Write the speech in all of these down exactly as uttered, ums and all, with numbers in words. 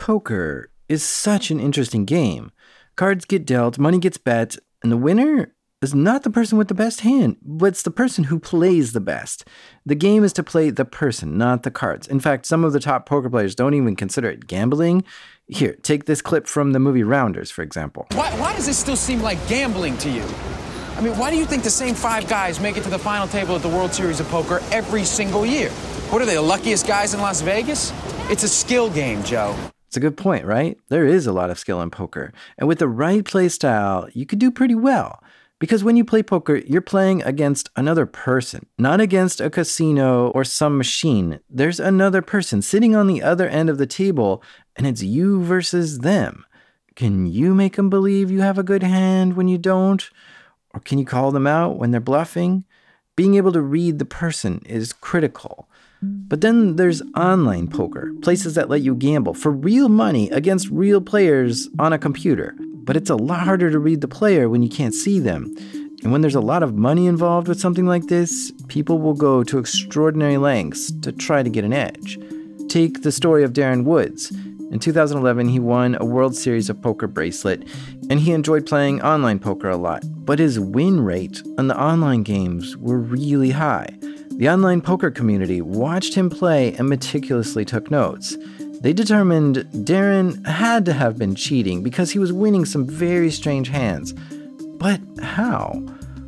poker is such an interesting game. Cards get dealt, money gets bet, and the winner is not the person with the best hand, but it's the person who plays the best. The game is to play the person, not the cards. In fact, some of the top poker players don't even consider it gambling. Here, take this clip from the movie Rounders, for example. Why, why does this still seem like gambling to you? I mean, why do you think the same five guys make it to the final table at the World Series of Poker every single year? What are they, the luckiest guys in Las Vegas? It's a skill game, Joe. It's a good point, right? There is a lot of skill in poker. And with the right play style, you could do pretty well. Because when you play poker, you're playing against another person, not against a casino or some machine. There's another person sitting on the other end of the table, and it's you versus them. Can you make them believe you have a good hand when you don't? Or can you call them out when they're bluffing? Being able to read the person is critical. But then there's online poker, places that let you gamble for real money against real players on a computer. But it's a lot harder to read the player when you can't see them. And when there's a lot of money involved with something like this, people will go to extraordinary lengths to try to get an edge. Take the story of Darren Woods. In two thousand eleven, he won a World Series of Poker bracelet, and he enjoyed playing online poker a lot. But his win rate on the online games were really high. The online poker community watched him play and meticulously took notes. They determined Darren had to have been cheating because he was winning some very strange hands. But how?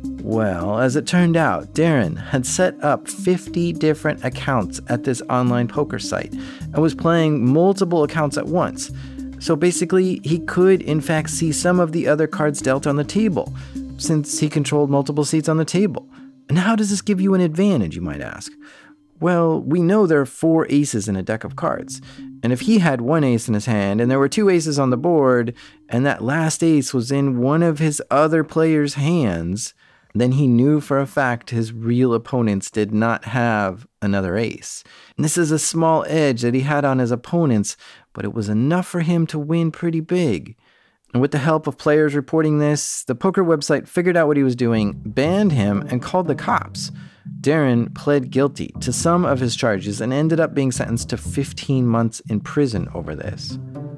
Well, as it turned out, Darren had set up fifty different accounts at this online poker site and was playing multiple accounts at once. So basically, he could in fact see some of the other cards dealt on the table, since he controlled multiple seats on the table. And how does this give you an advantage, you might ask? Well, we know there are four aces in a deck of cards. And if he had one ace in his hand and there were two aces on the board, and that last ace was in one of his other players' hands, then he knew for a fact his real opponents did not have another ace. And this is a small edge that he had on his opponents, but it was enough for him to win pretty big. And with the help of players reporting this, the poker website figured out what he was doing, banned him, and called the cops. Darren pled guilty to some of his charges and ended up being sentenced to fifteen months in prison over this.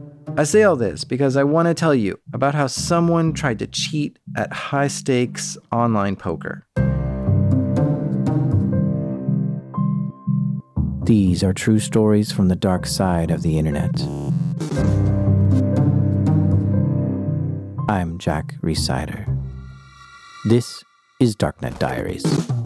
I say all this because I want to tell you about how someone tried to cheat at high-stakes online poker. These are true stories from the dark side of the internet. I'm Jack Rhysider. This is Darknet Diaries.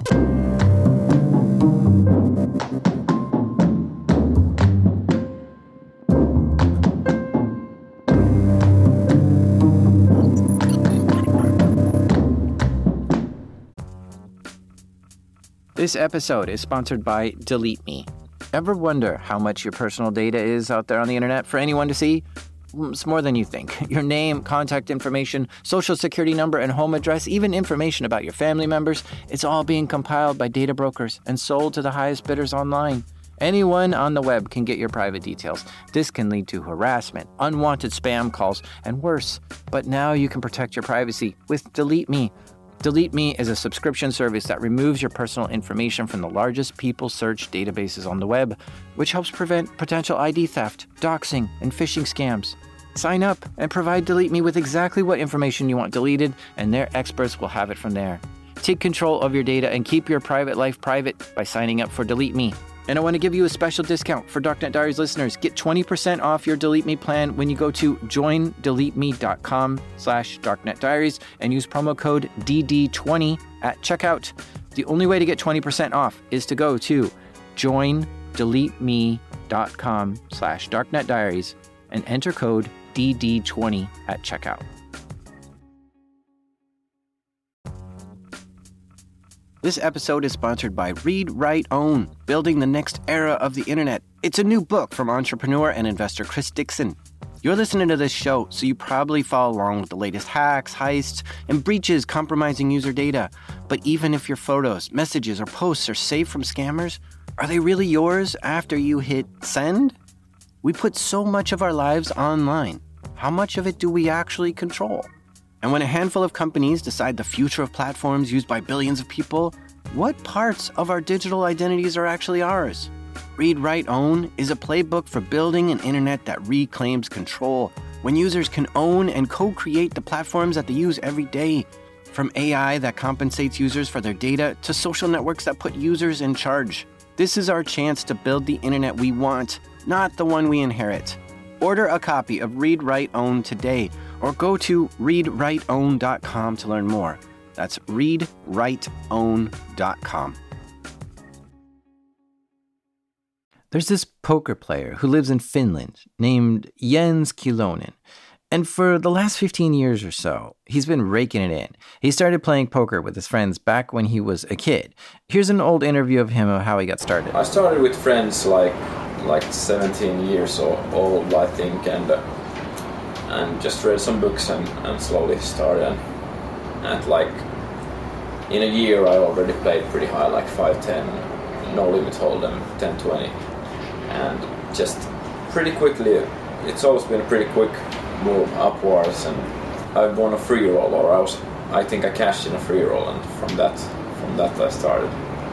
This episode is sponsored by Delete Me. Ever wonder how much your personal data is out there on the internet for anyone to see? It's more than you think. Your name, contact information, social security number, and home address, even information about your family members, it's all being compiled by data brokers and sold to the highest bidders online. Anyone on the web can get your private details. This can lead to harassment, unwanted spam calls, and worse. But now you can protect your privacy with Delete Me. Delete Me is a subscription service that removes your personal information from the largest people search databases on the web, which helps prevent potential I D theft, doxing, and phishing scams. Sign up and provide Delete Me with exactly what information you want deleted, and their experts will have it from there. Take control of your data and keep your private life private by signing up for Delete Me. And I want to give you a special discount for Darknet Diaries listeners. Get twenty percent off your Delete Me plan when you go to joindeleteme.com slash Darknet Diaries and use promo code D D twenty at checkout. The only way to get twenty percent off is to go to joindeleteme.com slash Darknet Diaries and enter code D D twenty at checkout. This episode is sponsored by Read, Write, Own, Building the Next Era of the Internet. It's a new book from entrepreneur and investor Chris Dixon. You're listening to this show, so you probably follow along with the latest hacks, heists, and breaches compromising user data. But even if your photos, messages, or posts are safe from scammers, are they really yours after you hit send? We put so much of our lives online. How much of it do we actually control? And when a handful of companies decide the future of platforms used by billions of people, what parts of our digital identities are actually ours? Read, Write, Own is a playbook for building an internet that reclaims control, when users can own and co-create the platforms that they use every day. From A I that compensates users for their data to social networks that put users in charge. This is our chance to build the internet we want, not the one we inherit. Order a copy of Read, Write, Own today, or go to read write own dot com to learn more. That's read write own dot com. There's this poker player who lives in Finland named Jens Kilonen. And for the last fifteen years or so, he's been raking it in. He started playing poker with his friends back when he was a kid. Here's an old interview of him of how he got started. I started with friends like like seventeen years old, I think, and uh, and just read some books and, and slowly started. And, and like in a year, I already played pretty high, like five, ten, no limit hold'em, ten, twenty, and just pretty quickly. It's always been a pretty quick move upwards, and I won a free roll, or I was, I think I cashed in a free roll, and from that, from that I started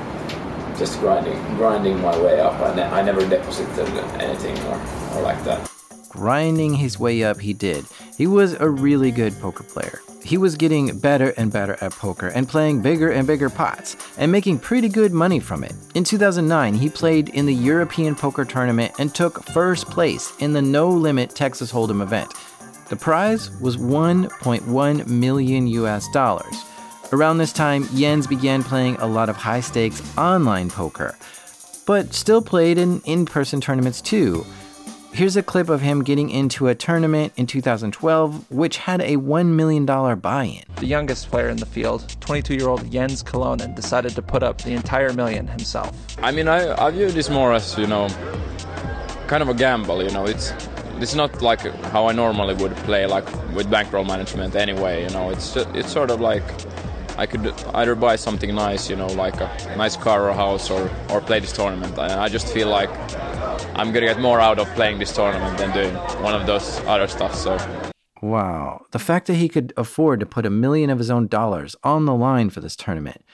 just grinding, grinding my way up. I, ne- I never deposited anything or, or like that. Grinding his way up, he did. He was a really good poker player. He was getting better and better at poker and playing bigger and bigger pots and making pretty good money from it. In two thousand nine, he played in the European Poker Tournament and took first place in the No Limit Texas Hold'em event. The prize was one point one million U S dollars. Around this time, Jens began playing a lot of high-stakes online poker, but still played in in-person tournaments too. Here's a clip of him getting into a tournament in two thousand twelve, which had a one million dollars buy-in. The youngest player in the field, twenty-two-year-old Jens Kilonen, decided to put up the entire million himself. I mean, I, I view this more as, you know, kind of a gamble, you know. It's it's not like how I normally would play, like with bankroll management anyway, you know. It's just, it's sort of like I could either buy something nice, you know, like a nice car or a house, or, or play this tournament. And I just feel like I'm going to get more out of playing this tournament than doing one of those other stuff. So, wow. The fact that he could afford to put a million of his own dollars on the line for this tournament.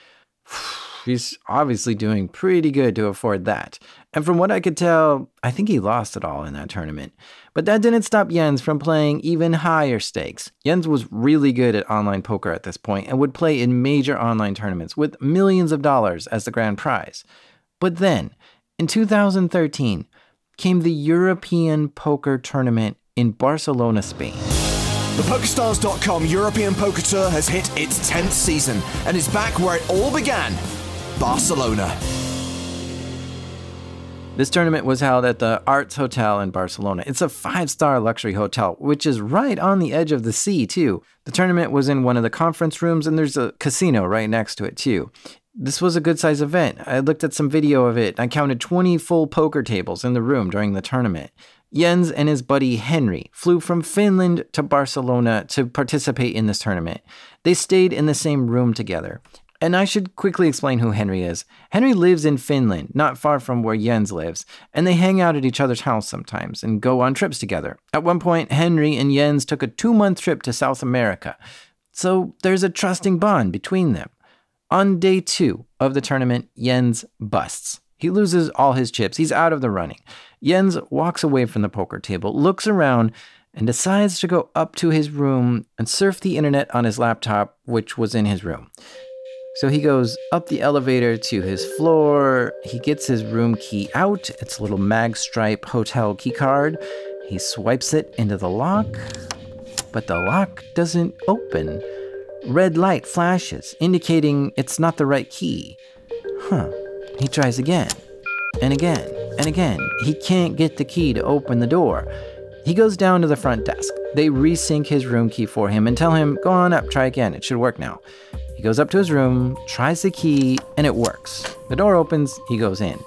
He's obviously doing pretty good to afford that. And from what I could tell, I think he lost it all in that tournament. But that didn't stop Jens from playing even higher stakes. Jens was really good at online poker at this point and would play in major online tournaments with millions of dollars as the grand prize. But then, in two thousand thirteen, came the European Poker Tournament in Barcelona, Spain. The PokerStars dot com European Poker Tour has hit its tenth season and is back where it all began, Barcelona. This tournament was held at the Arts Hotel in Barcelona. It's a five-star luxury hotel, which is right on the edge of the sea, too. The tournament was in one of the conference rooms, and there's a casino right next to it, too. This was a good-sized event. I looked at some video of it. I counted twenty full poker tables in the room during the tournament. Jens and his buddy Henry flew from Finland to Barcelona to participate in this tournament. They stayed in the same room together. And I should quickly explain who Henry is. Henry lives in Finland, not far from where Jens lives, and they hang out at each other's house sometimes and go on trips together. At one point, Henry and Jens took a two-month trip to South America. So there's a trusting bond between them. On day two of the tournament, Jens busts. He loses all his chips. He's out of the running. Jens walks away from the poker table, looks around, and decides to go up to his room and surf the internet on his laptop, which was in his room. So he goes up the elevator to his floor. He gets his room key out. It's a little mag stripe hotel key card. He swipes it into the lock, but the lock doesn't open. Red light flashes, indicating it's not the right key. Huh. He tries again, and again, and again. He can't get the key to open the door. He goes down to the front desk. They resync his room key for him and tell him, go on up, try again, it should work now. He goes up to his room, tries the key, and it works. The door opens, he goes in.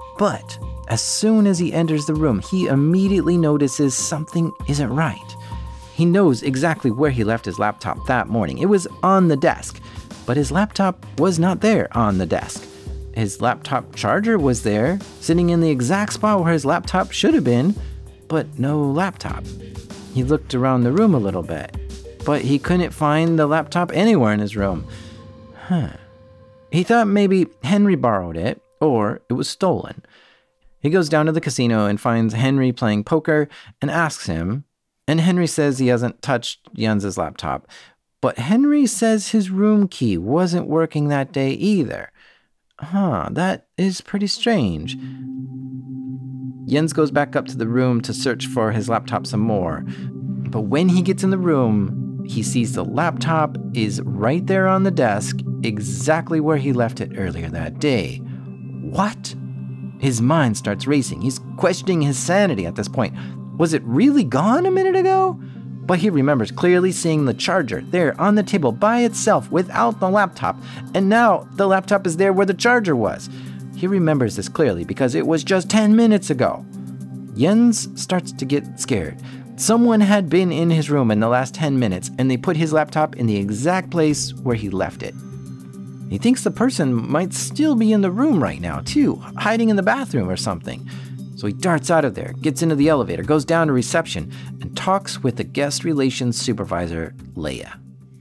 But as soon as he enters the room, he immediately notices something isn't right. He knows exactly where he left his laptop that morning. It was on the desk, but his laptop was not there on the desk. His laptop charger was there, sitting in the exact spot where his laptop should have been, but no laptop. He looked around the room a little bit, but he couldn't find the laptop anywhere in his room. Huh. He thought maybe Henry borrowed it, or it was stolen. He goes down to the casino and finds Henry playing poker and asks him, and Henry says he hasn't touched Jens's laptop. But Henry says his room key wasn't working that day either. Huh, that is pretty strange. Jens goes back up to the room to search for his laptop some more. But when he gets in the room, he sees the laptop is right there on the desk, exactly where he left it earlier that day. What? His mind starts racing. He's questioning his sanity at this point. Was it really gone a minute ago? But he remembers clearly seeing the charger there on the table by itself without the laptop, and now the laptop is there where the charger was. He remembers this clearly because it was just ten minutes ago. Jens starts to get scared. Someone had been in his room in the last ten minutes, and they put his laptop in the exact place where he left it. He thinks the person might still be in the room right now, too, hiding in the bathroom or something. So he darts out of there, gets into the elevator, goes down to reception, and talks with the guest relations supervisor, Leia.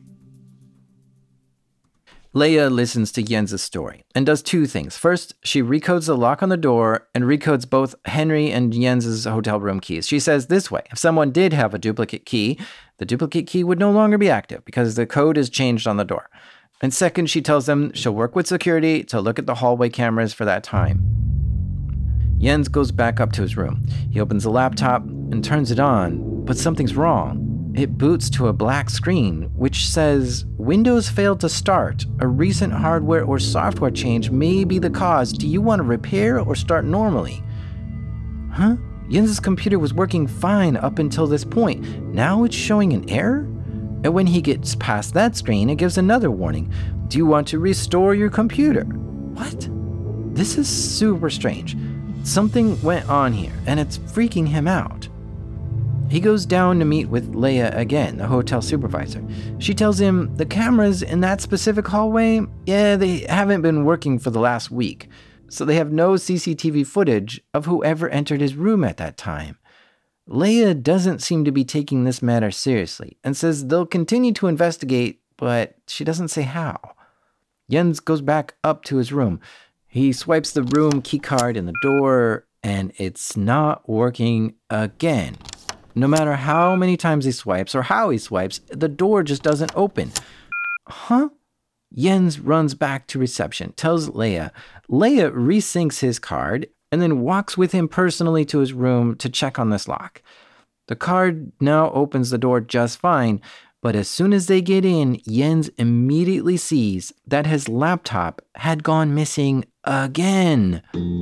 Leia listens to Jens' story and does two things. First, she recodes the lock on the door and recodes both Henry and Jens' hotel room keys. She says this way: if someone did have a duplicate key, the duplicate key would no longer be active because the code is changed on the door. And second, she tells them she'll work with security to look at the hallway cameras for that time. Jens goes back up to his room. He opens the laptop and turns it on, but something's wrong. It boots to a black screen, which says, Windows failed to start. A recent hardware or software change may be the cause. Do you want to repair or start normally? Huh? Jens' computer was working fine up until this point. Now it's showing an error? And when he gets past that screen, it gives another warning. Do you want to restore your computer? What? This is super strange. Something went on here, and it's freaking him out. He goes down to meet with Leia again, the hotel supervisor. She tells him the cameras in that specific hallway, yeah, they haven't been working for the last week, so they have no C C T V footage of whoever entered his room at that time. Leia doesn't seem to be taking this matter seriously and says they'll continue to investigate, but she doesn't say how. Jens goes back up to his room. He swipes the room keycard in the door, and it's not working again. No matter how many times he swipes or how he swipes, the door just doesn't open. Huh? Jens runs back to reception, tells Leia. Leia resyncs his card, and then walks with him personally to his room to check on this lock. The card now opens the door just fine, but as soon as they get in, Jens immediately sees that his laptop had gone missing again.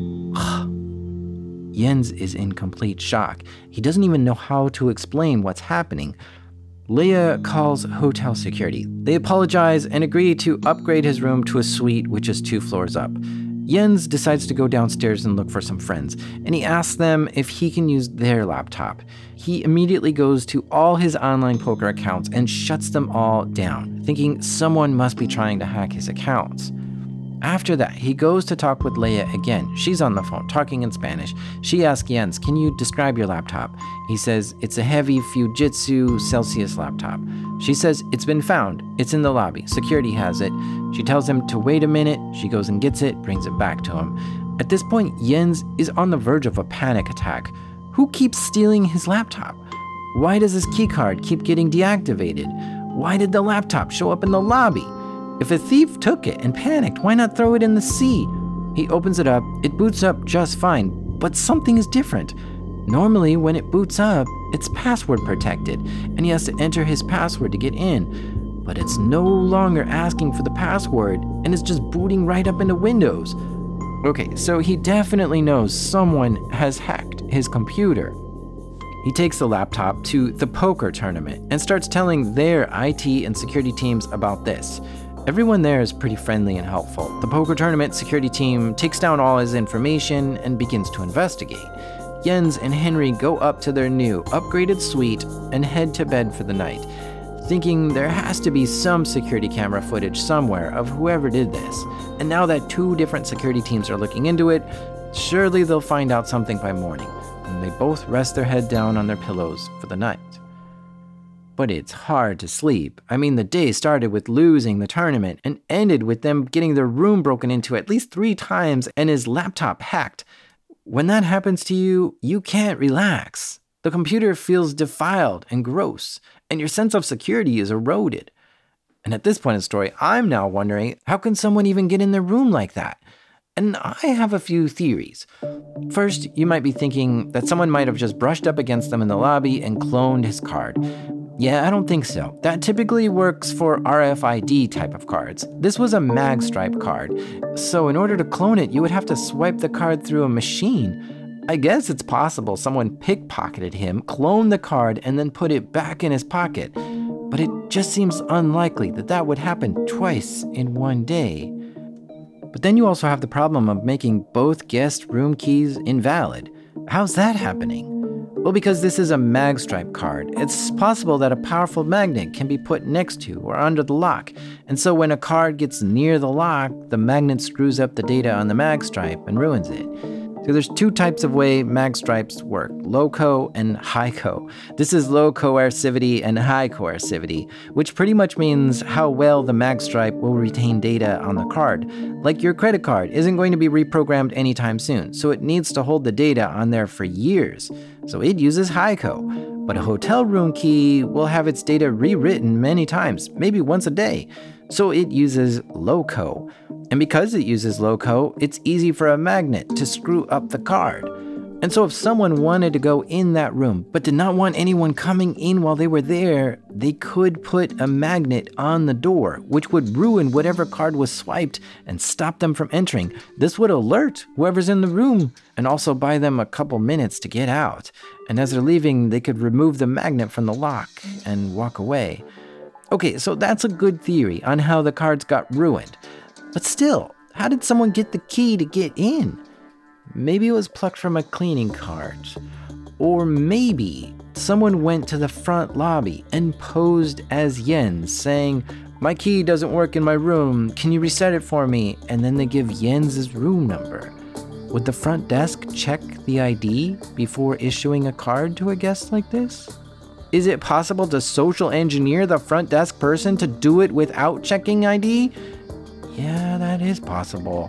Jens is in complete shock. He doesn't even know how to explain what's happening. Leia calls hotel security. They apologize and agree to upgrade his room to a suite which is two floors up. Jens decides to go downstairs and look for some friends, and he asks them if he can use their laptop. He immediately goes to all his online poker accounts and shuts them all down, thinking someone must be trying to hack his accounts. After that, he goes to talk with Leia again. She's on the phone, talking in Spanish. She asks Jens, can you describe your laptop? He says, it's a heavy Fujitsu Celsius laptop. She says, it's been found. It's in the lobby. Security has it. She tells him to wait a minute. She goes and gets it, brings it back to him. At this point, Jens is on the verge of a panic attack. Who keeps stealing his laptop? Why does his keycard keep getting deactivated? Why did the laptop show up in the lobby? If a thief took it and panicked, why not throw it in the sea? He opens it up, it boots up just fine, but something is different. Normally, when it boots up, it's password protected, and he has to enter his password to get in. But it's no longer asking for the password, and it's just booting right up into Windows. Okay, so he definitely knows someone has hacked his computer. He takes the laptop to the poker tournament and starts telling their I T and security teams about this. Everyone there is pretty friendly and helpful. The poker tournament security team takes down all his information and begins to investigate. Jens and Henry go up to their new, upgraded suite and head to bed for the night, thinking there has to be some security camera footage somewhere of whoever did this. And now that two different security teams are looking into it, surely they'll find out something by morning. And they both rest their head down on their pillows for the night. But it's hard to sleep. I mean, the day started with losing the tournament and ended with them getting their room broken into at least three times and his laptop hacked. When that happens to you, you can't relax. The computer feels defiled and gross, and your sense of security is eroded. And at this point in the story, I'm now wondering, how can someone even get in their room like that? And I have a few theories. First, you might be thinking that someone might have just brushed up against them in the lobby and cloned his card. Yeah, I don't think so. That typically works for R F I D type of cards. This was a magstripe card. So in order to clone it, you would have to swipe the card through a machine. I guess it's possible someone pickpocketed him, cloned the card, and then put it back in his pocket. But it just seems unlikely that that would happen twice in one day. But then you also have the problem of making both guest room keys invalid. How's that happening? Well, because this is a magstripe card, it's possible that a powerful magnet can be put next to or under the lock. And so when a card gets near the lock, the magnet screws up the data on the magstripe and ruins it. So there's two types of way magstripes work, low-co and high-co. This is low coercivity and high coercivity, which pretty much means how well the magstripe will retain data on the card. Like your credit card isn't going to be reprogrammed anytime soon, so it needs to hold the data on there for years. So it uses high-co. But a hotel room key will have its data rewritten many times, maybe once a day. So it uses low-co. And because it uses low-co, it's easy for a magnet to screw up the card. And so if someone wanted to go in that room, but did not want anyone coming in while they were there, they could put a magnet on the door, which would ruin whatever card was swiped and stop them from entering. This would alert whoever's in the room and also buy them a couple minutes to get out. And as they're leaving, they could remove the magnet from the lock and walk away. Okay, so that's a good theory on how the cards got ruined. But still, how did someone get the key to get in? Maybe it was plucked from a cleaning cart. Or maybe someone went to the front lobby and posed as Jens, saying, "My key doesn't work in my room, can you reset it for me?" And then they give Jens's room number. Would the front desk check the I D before issuing a card to a guest like this? Is it possible to social engineer the front desk person to do it without checking I D? Yeah, that is possible.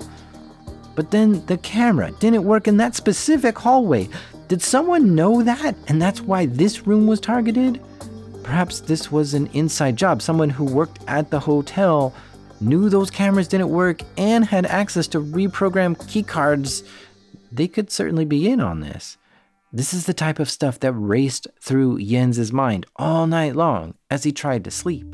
But then the camera didn't work in that specific hallway. Did someone know that, and that's why this room was targeted? Perhaps this was an inside job. Someone who worked at the hotel knew those cameras didn't work and had access to reprogrammed keycards. They could certainly be in on this. This is the type of stuff that raced through Jens's mind all night long as he tried to sleep.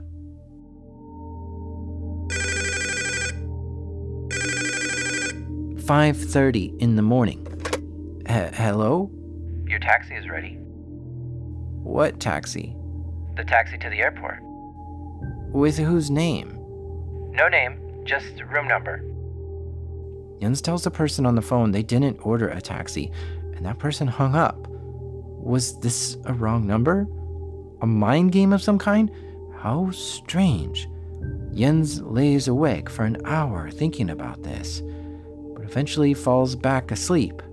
five thirty in the morning. H- hello? Your taxi is ready. What taxi? The taxi to the airport. With whose name? No name, just room number. Jens tells the person on the phone they didn't order a taxi, and that person hung up. Was this a wrong number? A mind game of some kind? How strange. Jens lays awake for an hour thinking about this, but eventually falls back asleep.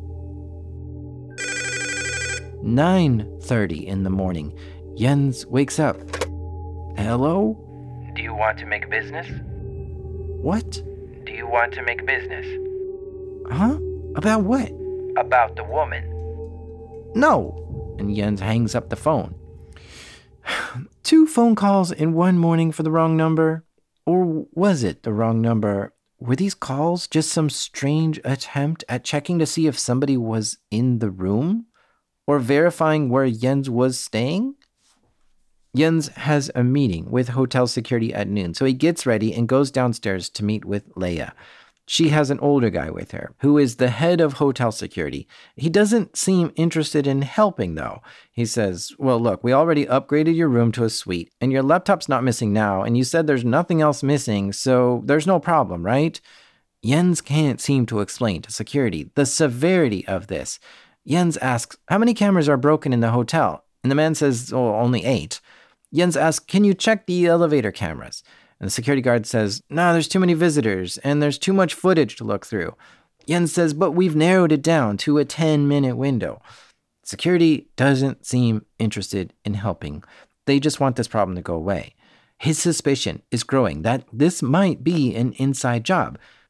nine thirty in the morning. Jens wakes up. Hello? Do you want to make business? What? Do you want to make business? Huh? About what? About the woman. No. And Jens hangs up the phone. Two phone calls in one morning for the wrong number? Or was it the wrong number? Were these calls just some strange attempt at checking to see if somebody was in the room? Or verifying where Jens was staying? Jens has a meeting with hotel security at noon, so he gets ready and goes downstairs to meet with Leia. She has an older guy with her, who is the head of hotel security. He doesn't seem interested in helping, though. He says, well, look, we already upgraded your room to a suite, and your laptop's not missing now, and you said there's nothing else missing, so there's no problem, right? Jens can't seem to explain to security the severity of this. Jens asks, how many cameras are broken in the hotel? And the man says, oh, only eight. Jens asks, can you check the elevator cameras? And the security guard says, nah, there's too many visitors, and there's too much footage to look through. Jens says, but we've narrowed it down to a ten-minute window. Security doesn't seem interested in helping. They just want this problem to go away. His suspicion is growing that this might be an inside job,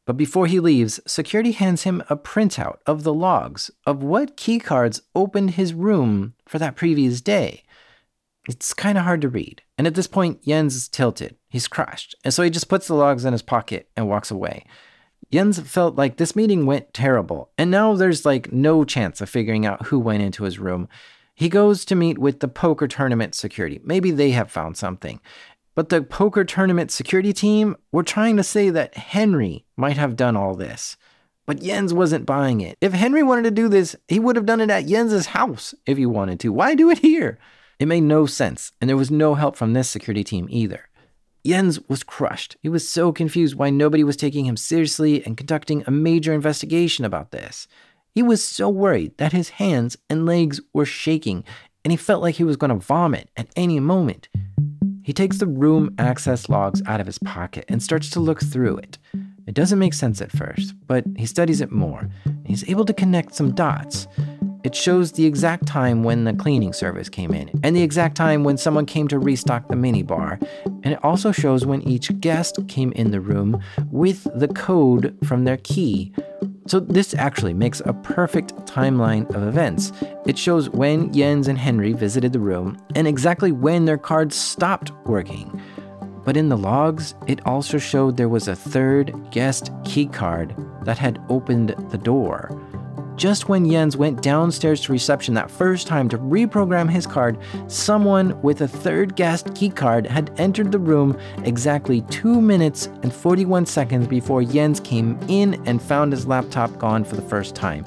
But before he leaves, security hands him a printout of the logs of what keycards opened his room for that previous day. It's kind of hard to read. And at this point, Jens is tilted. He's crushed. And so he just puts the logs in his pocket and walks away. Jens felt like this meeting went terrible. And now there's like no chance of figuring out who went into his room. He goes to meet with the poker tournament security. Maybe they have found something. But the poker tournament security team were trying to say that Henry might have done all this. But Jens wasn't buying it. If Henry wanted to do this, he would have done it at Jens's house if he wanted to. Why do it here? It made no sense, and there was no help from this security team either. Jens was crushed. He was so confused why nobody was taking him seriously and conducting a major investigation about this. He was so worried that his hands and legs were shaking, and he felt like he was going to vomit at any moment. He takes the room access logs out of his pocket and starts to look through it. It doesn't make sense at first, but he studies it more, and he's able to connect some dots. It shows the exact time when the cleaning service came in, and the exact time when someone came to restock the minibar, and it also shows when each guest came in the room with the code from their key. So this actually makes a perfect timeline of events. It shows when Jens and Henry visited the room, and exactly when their cards stopped working. But in the logs, it also showed there was a third guest key card that had opened the door. Just when Jens went downstairs to reception that first time to reprogram his card, someone with a third guest keycard had entered the room exactly two minutes and forty-one seconds before Jens came in and found his laptop gone for the first time.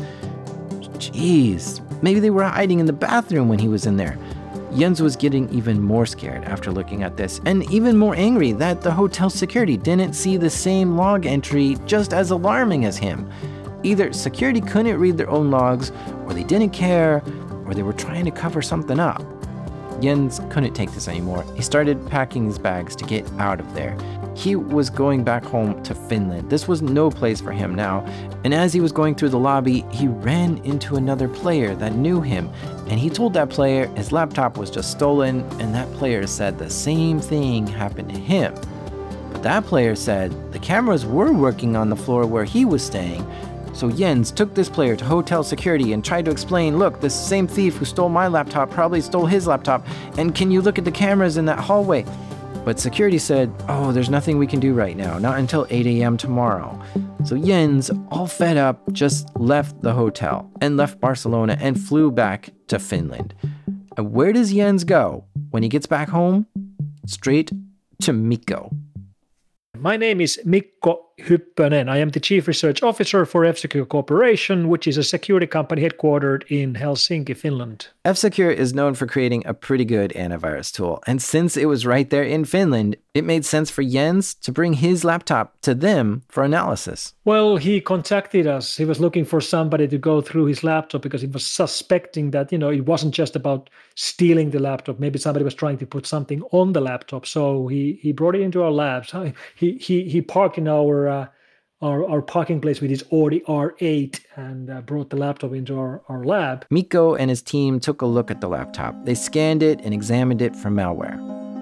Jeez, maybe they were hiding in the bathroom when he was in there. Jens was getting even more scared after looking at this, and even more angry that the hotel security didn't see the same log entry just as alarming as him. Either security couldn't read their own logs, or they didn't care, or they were trying to cover something up. Jens couldn't take this anymore. He started packing his bags to get out of there. He was going back home to Finland. This was no place for him now. And as he was going through the lobby, he ran into another player that knew him. And he told that player his laptop was just stolen, and that player said the same thing happened to him. But that player said the cameras were working on the floor where he was staying. So Jens took this player to hotel security and tried to explain, look, this same thief who stole my laptop probably stole his laptop, and can you look at the cameras in that hallway? But security said, oh, there's nothing we can do right now, not until eight a.m. tomorrow. So Jens, all fed up, just left the hotel and left Barcelona and flew back to Finland. And where does Jens go when he gets back home? Straight to Mikko. My name is Mikko Hyppönen. I am the Chief Research Officer for F-Secure Corporation, which is a security company headquartered in Helsinki, Finland. F-Secure is known for creating a pretty good antivirus tool, and since it was right there in Finland, it made sense for Jens to bring his laptop to them for analysis. Well, he contacted us. He was looking for somebody to go through his laptop because he was suspecting that, you know, it wasn't just about stealing the laptop. Maybe somebody was trying to put something on the laptop. So he he brought it into our labs. He he he parked in our uh, our our parking place with his Audi R eight and uh, brought the laptop into our, our lab. Mikko and his team took a look at the laptop. They scanned it and examined it for malware.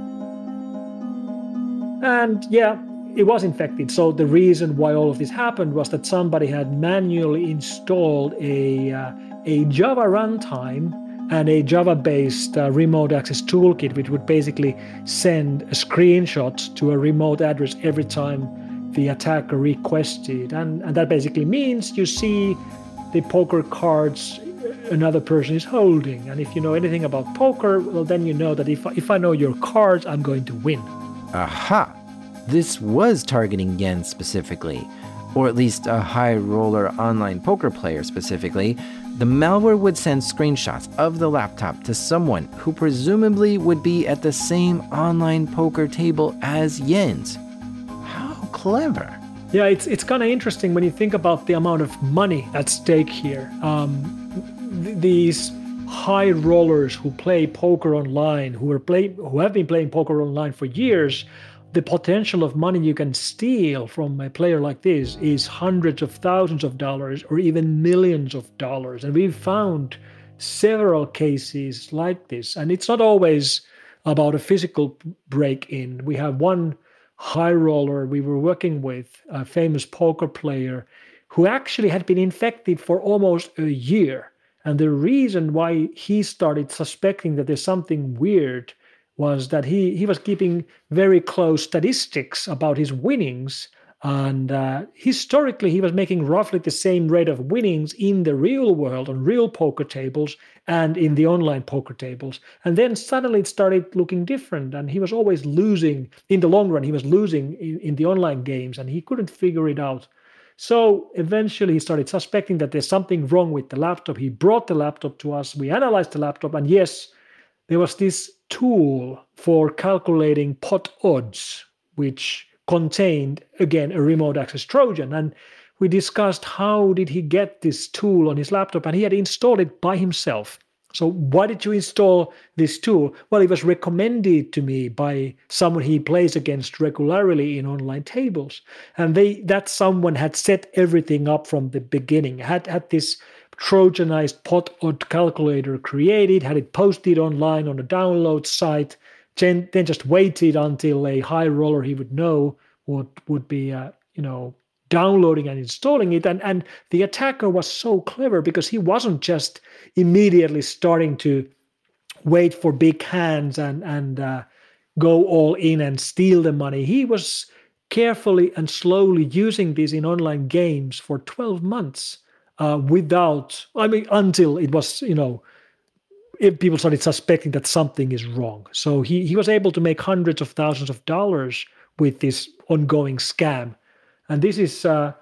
And yeah, it was infected. So the reason why all of this happened was that somebody had manually installed a uh, a Java runtime and a Java-based uh, remote access toolkit, which would basically send a screenshot to a remote address every time the attacker requested. And, and that basically means you see the poker cards another person is holding. And if you know anything about poker, well, then you know that if, if I know your cards, I'm going to win. Aha! This was targeting Jens specifically, or at least a high-roller online poker player specifically. The malware would send screenshots of the laptop to someone who presumably would be at the same online poker table as Jens. How clever. Yeah, it's it's kind of interesting when you think about the amount of money at stake here. Um, th- these high rollers who play poker online, who are play, who have been playing poker online for years, the potential of money you can steal from a player like this is hundreds of thousands of dollars or even millions of dollars. And we've found several cases like this. And it's not always about a physical break-in. We have one high roller we were working with, a famous poker player, who actually had been infected for almost a year. And the reason why he started suspecting that there's something weird was that he, he was keeping very close statistics about his winnings. And uh, historically, he was making roughly the same rate of winnings in the real world, on real poker tables, and in the online poker tables. And then suddenly it started looking different. And he was always losing. In the long run, he was losing in, in the online games, and he couldn't figure it out. So eventually, he started suspecting that there's something wrong with the laptop. He brought the laptop to us. We analyzed the laptop. And yes, there was this tool for calculating pot odds, which contained, again, a remote access Trojan. And we discussed how did he get this tool on his laptop, and he had installed it by himself. So why did you install this tool? Well, it was recommended to me by someone he plays against regularly in online tables. And they that someone had set everything up from the beginning, had, had this Trojanized pot odd calculator created, had it posted online on a download site, then just waited until a high roller he would know would would be uh, you know downloading and installing it. And and the attacker was so clever because he wasn't just immediately starting to wait for big hands and and uh, go all in and steal the money. He was carefully and slowly using this in online games for twelve months uh, without, I mean, until it was, you know, if people started suspecting that something is wrong. So he, he was able to make hundreds of thousands of dollars with this ongoing scam. And this is uh,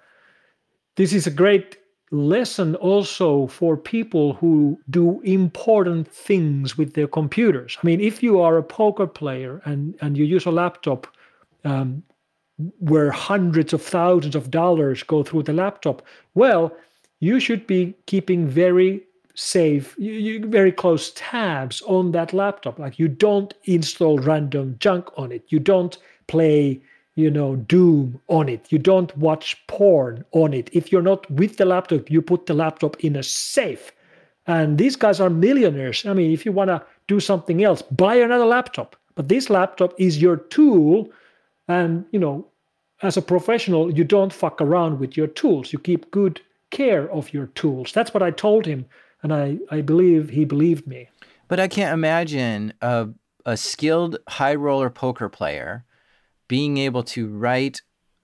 this is a great lesson also for people who do important things with their computers. I mean, if you are a poker player and, and you use a laptop um, where hundreds of thousands of dollars go through the laptop, well, you should be keeping very safe, you, you, very close tabs on that laptop. Like, you don't install random junk on it. You don't play, you know, Doom on it. You don't watch porn on it. If you're not with the laptop, you put the laptop in a safe. And these guys are millionaires. I mean, if you want to do something else, buy another laptop. But this laptop is your tool. And, you know, as a professional, you don't fuck around with your tools. You keep good care of your tools. That's what I told him. And I, I believe he believed me. But I can't imagine a, a skilled high roller poker player being able to write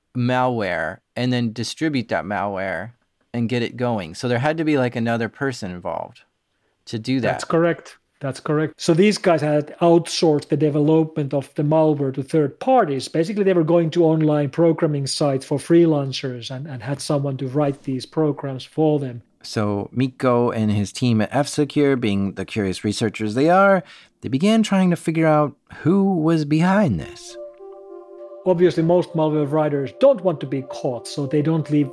malware and then distribute that malware and get it going. So there had to be like another person involved to do that. That's correct. That's correct. So these guys had outsourced the development of the malware to third parties. Basically, they were going to online programming sites for freelancers and, and had someone to write these programs for them. So Mikko and his team at F-Secure, being the curious researchers they are, they began trying to figure out who was behind this. Obviously, most malware writers don't want to be caught, so they don't leave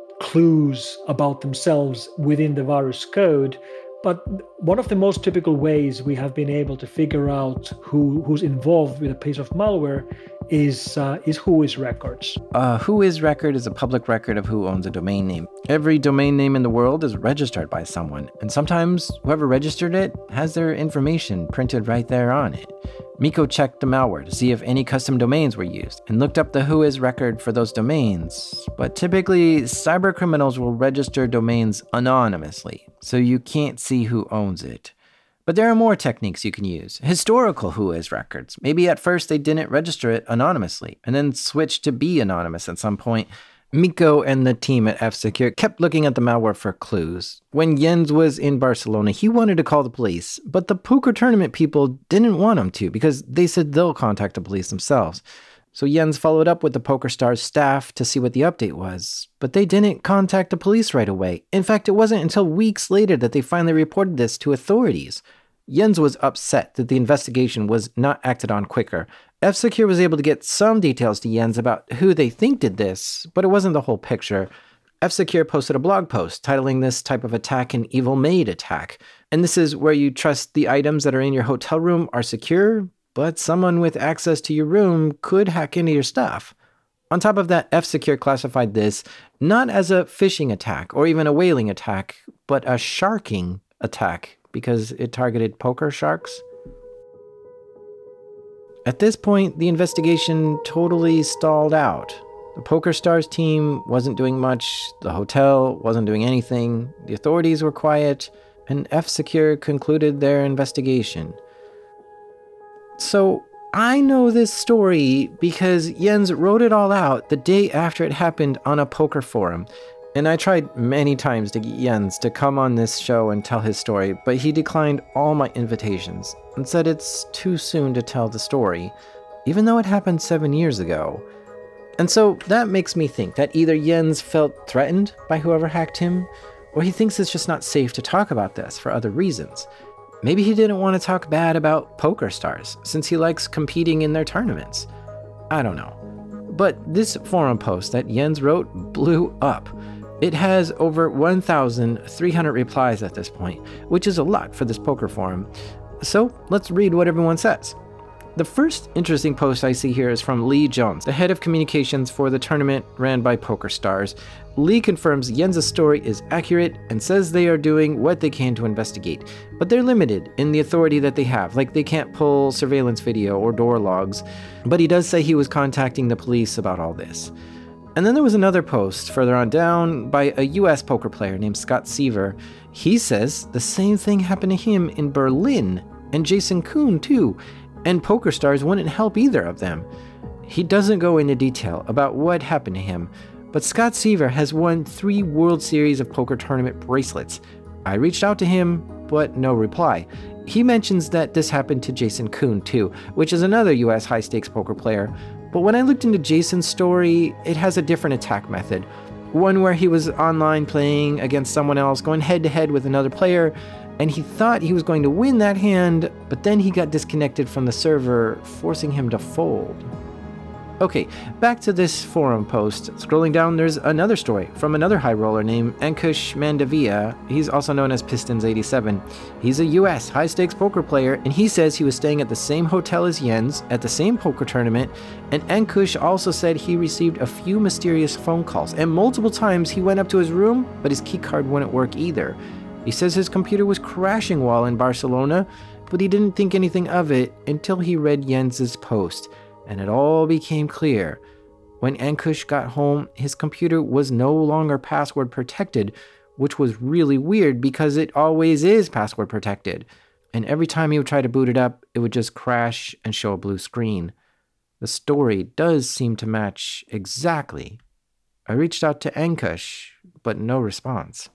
clues about themselves within the virus code. But one of the most typical ways we have been able to figure out who, who's involved with a piece of malware is uh, is Whois records. Uh, Whois record is a public record of who owns a domain name. Every domain name in the world is registered by someone, and sometimes whoever registered it has their information printed right there on it. Mikko checked the malware to see if any custom domains were used and looked up the Whois record for those domains. But typically, cyber criminals will register domains anonymously, so you can't see who owns it. But there are more techniques you can use. Historical Whois records. Maybe at first they didn't register it anonymously and then switched to be anonymous at some point. Mikko and the team at F-Secure kept looking at the malware for clues. When Jens was in Barcelona, he wanted to call the police, but the poker tournament people didn't want him to because they said they'll contact the police themselves. So Jens followed up with the PokerStars staff to see what the update was, but they didn't contact the police right away. In fact, it wasn't until weeks later that they finally reported this to authorities. Jens was upset that the investigation was not acted on quicker. F-Secure was able to get some details to Jens about who they think did this, but it wasn't the whole picture. F-Secure posted a blog post titling this type of attack an evil maid attack. And this is where you trust the items that are in your hotel room are secure, but someone with access to your room could hack into your stuff. On top of that, F-Secure classified this not as a phishing attack or even a whaling attack, but a sharking attack because it targeted poker sharks. At this point, the investigation totally stalled out. The PokerStars team wasn't doing much, the hotel wasn't doing anything, the authorities were quiet, and F-Secure concluded their investigation. So, I know this story because Jens wrote it all out the day after it happened on a poker forum. And I tried many times to get Jens to come on this show and tell his story, but he declined all my invitations and said it's too soon to tell the story, even though it happened seven years ago. And so that makes me think that either Jens felt threatened by whoever hacked him, or he thinks it's just not safe to talk about this for other reasons. Maybe he didn't want to talk bad about PokerStars, since he likes competing in their tournaments. I don't know. But this forum post that Jens wrote blew up. It has over one thousand three hundred replies at this point, which is a lot for this poker forum. So let's read what everyone says. The first interesting post I see here is from Lee Jones, the head of communications for the tournament ran by PokerStars. Lee confirms Jens' story is accurate and says they are doing what they can to investigate, but they're limited in the authority that they have, like they can't pull surveillance video or door logs, but he does say he was contacting the police about all this. And then there was another post further on down by a U S poker player named Scott Seaver. He says the same thing happened to him in Berlin, and Jason Kuhn too, and PokerStars wouldn't help either of them. He doesn't go into detail about what happened to him, but Scott Seaver has won three World Series of Poker Tournament bracelets. I reached out to him, but no reply. He mentions that this happened to Jason Kuhn too, which is another U S high-stakes poker player. But when I looked into Jason's story, it has a different attack method. One where he was online playing against someone else, going head-to-head with another player, and he thought he was going to win that hand, but then he got disconnected from the server, forcing him to fold. Okay, back to this forum post. Scrolling down, there's another story from another high roller named Ankush Mandavia. He's also known as Pistons eighty-seven. He's a U S high-stakes poker player, and he says he was staying at the same hotel as Jens at the same poker tournament, and Ankush also said he received a few mysterious phone calls, and multiple times he went up to his room, but his keycard wouldn't work either. He says his computer was crashing while in Barcelona, but he didn't think anything of it until he read Jens's post, and it all became clear. When Ankush got home, his computer was no longer password protected, which was really weird because it always is password protected. And every time he would try to boot it up, it would just crash and show a blue screen. The story does seem to match exactly. I reached out to Ankush, but no response.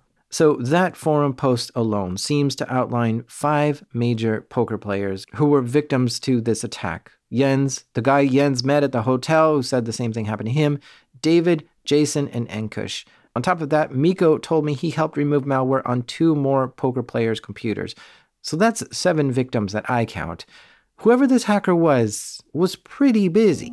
So that forum post alone seems to outline five major poker players who were victims to this attack. Jens, the guy Jens met at the hotel who said the same thing happened to him, David, Jason, and Ankush. On top of that, Miko told me he helped remove malware on two more poker players' computers. So that's seven victims that I count. Whoever this hacker was, was pretty busy.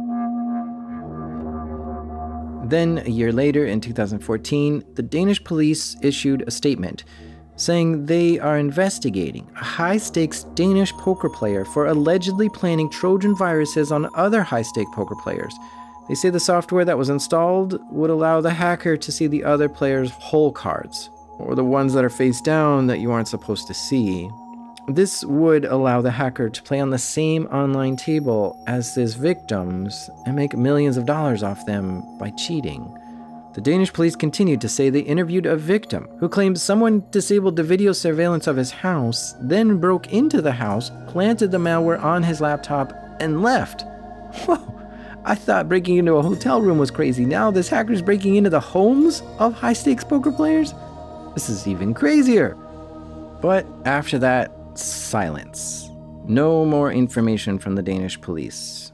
Then, a year later, in two thousand fourteen, the Danish police issued a statement saying they are investigating a high-stakes Danish poker player for allegedly planting Trojan viruses on other high-stake poker players. They say the software that was installed would allow the hacker to see the other players' hole cards, or the ones that are face down that you aren't supposed to see. This would allow the hacker to play on the same online table as his victims and make millions of dollars off them by cheating. The Danish police continued to say they interviewed a victim who claimed someone disabled the video surveillance of his house, then broke into the house, planted the malware on his laptop, and left. Whoa, I thought breaking into a hotel room was crazy. Now this hacker's breaking into the homes of high-stakes poker players? This is even crazier. But after that, silence. No more information from the Danish police.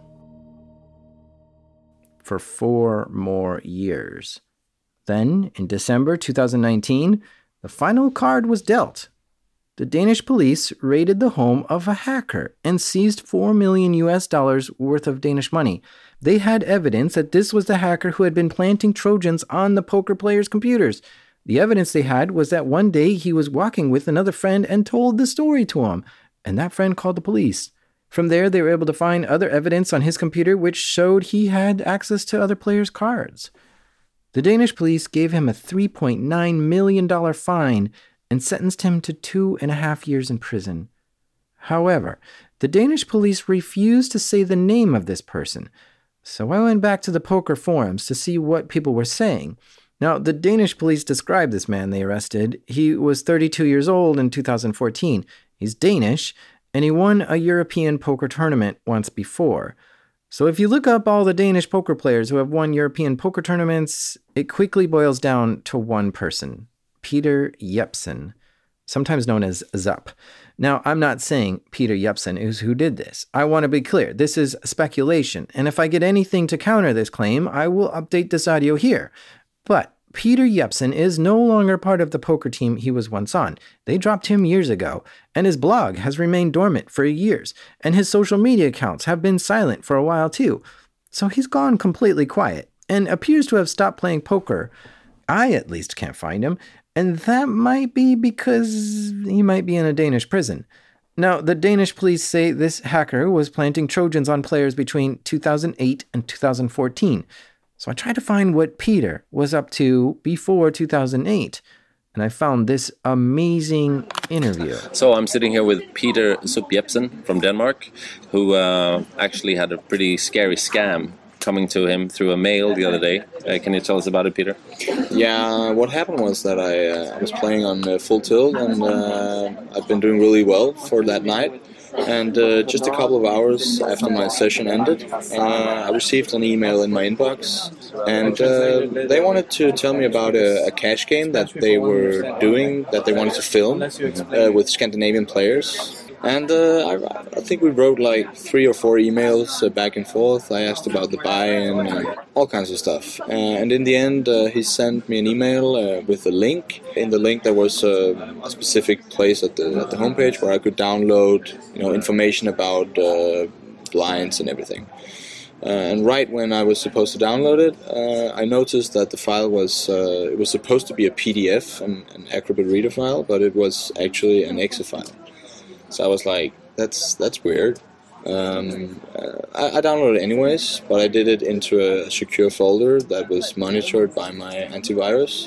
For four more years. Then, in December two thousand nineteen, the final card was dealt. The Danish police raided the home of a hacker and seized four million U S dollars worth of Danish money. They had evidence that this was the hacker who had been planting Trojans on the poker players' computers. The evidence they had was that one day he was walking with another friend and told the story to him, and that friend called the police. From there, they were able to find other evidence on his computer which showed he had access to other players' cards. The Danish police gave him a three point nine million dollars fine and sentenced him to two and a half years in prison. However, the Danish police refused to say the name of this person. So I went back to the poker forums to see what people were saying. Now, the Danish police described this man they arrested. He was thirty-two years old in two thousand fourteen. He's Danish, and he won a European poker tournament once before. So if you look up all the Danish poker players who have won European poker tournaments, it quickly boils down to one person, Peter Jepsen, sometimes known as Zup. Now, I'm not saying Peter Jepsen is who did this. I want to be clear, this is speculation, and if I get anything to counter this claim, I will update this audio here. But Peter Jepsen is no longer part of the poker team he was once on. They dropped him years ago, and his blog has remained dormant for years, and his social media accounts have been silent for a while too. So he's gone completely quiet, and appears to have stopped playing poker. I at least can't find him, and that might be because he might be in a Danish prison. Now, the Danish police say this hacker was planting Trojans on players between two thousand eight and two thousand fourteen. So I tried to find what Peter was up to before two thousand eight, and I found this amazing interview. So I'm sitting here with Peter Zup Jepsen from Denmark, who uh, actually had a pretty scary scam coming to him through a mail the other day. Uh, can you tell us about it, Peter? Yeah, what happened was that I uh, was playing on uh, full tilt, and uh, I've been doing really well for that night. And uh, just a couple of hours after my session ended, uh, I received an email in my inbox, and uh, they wanted to tell me about a, a cash game that they were doing, that they wanted to film uh, with Scandinavian players. And uh, I, I think we wrote like three or four emails uh, back and forth. I asked about the buy-in and all kinds of stuff. Uh, and in the end, uh, he sent me an email uh, with a link. In the link, there was uh, a specific place at the at the homepage where I could download, you know, information about uh, blinds and everything. Uh, and right when I was supposed to download it, uh, I noticed that the file was uh, it was supposed to be a P D F, an, an Acrobat Reader file, but it was actually an Exe file. So I was like, that's that's weird. Um, uh, I, I downloaded it anyways, but I did it into a secure folder that was monitored by my antivirus.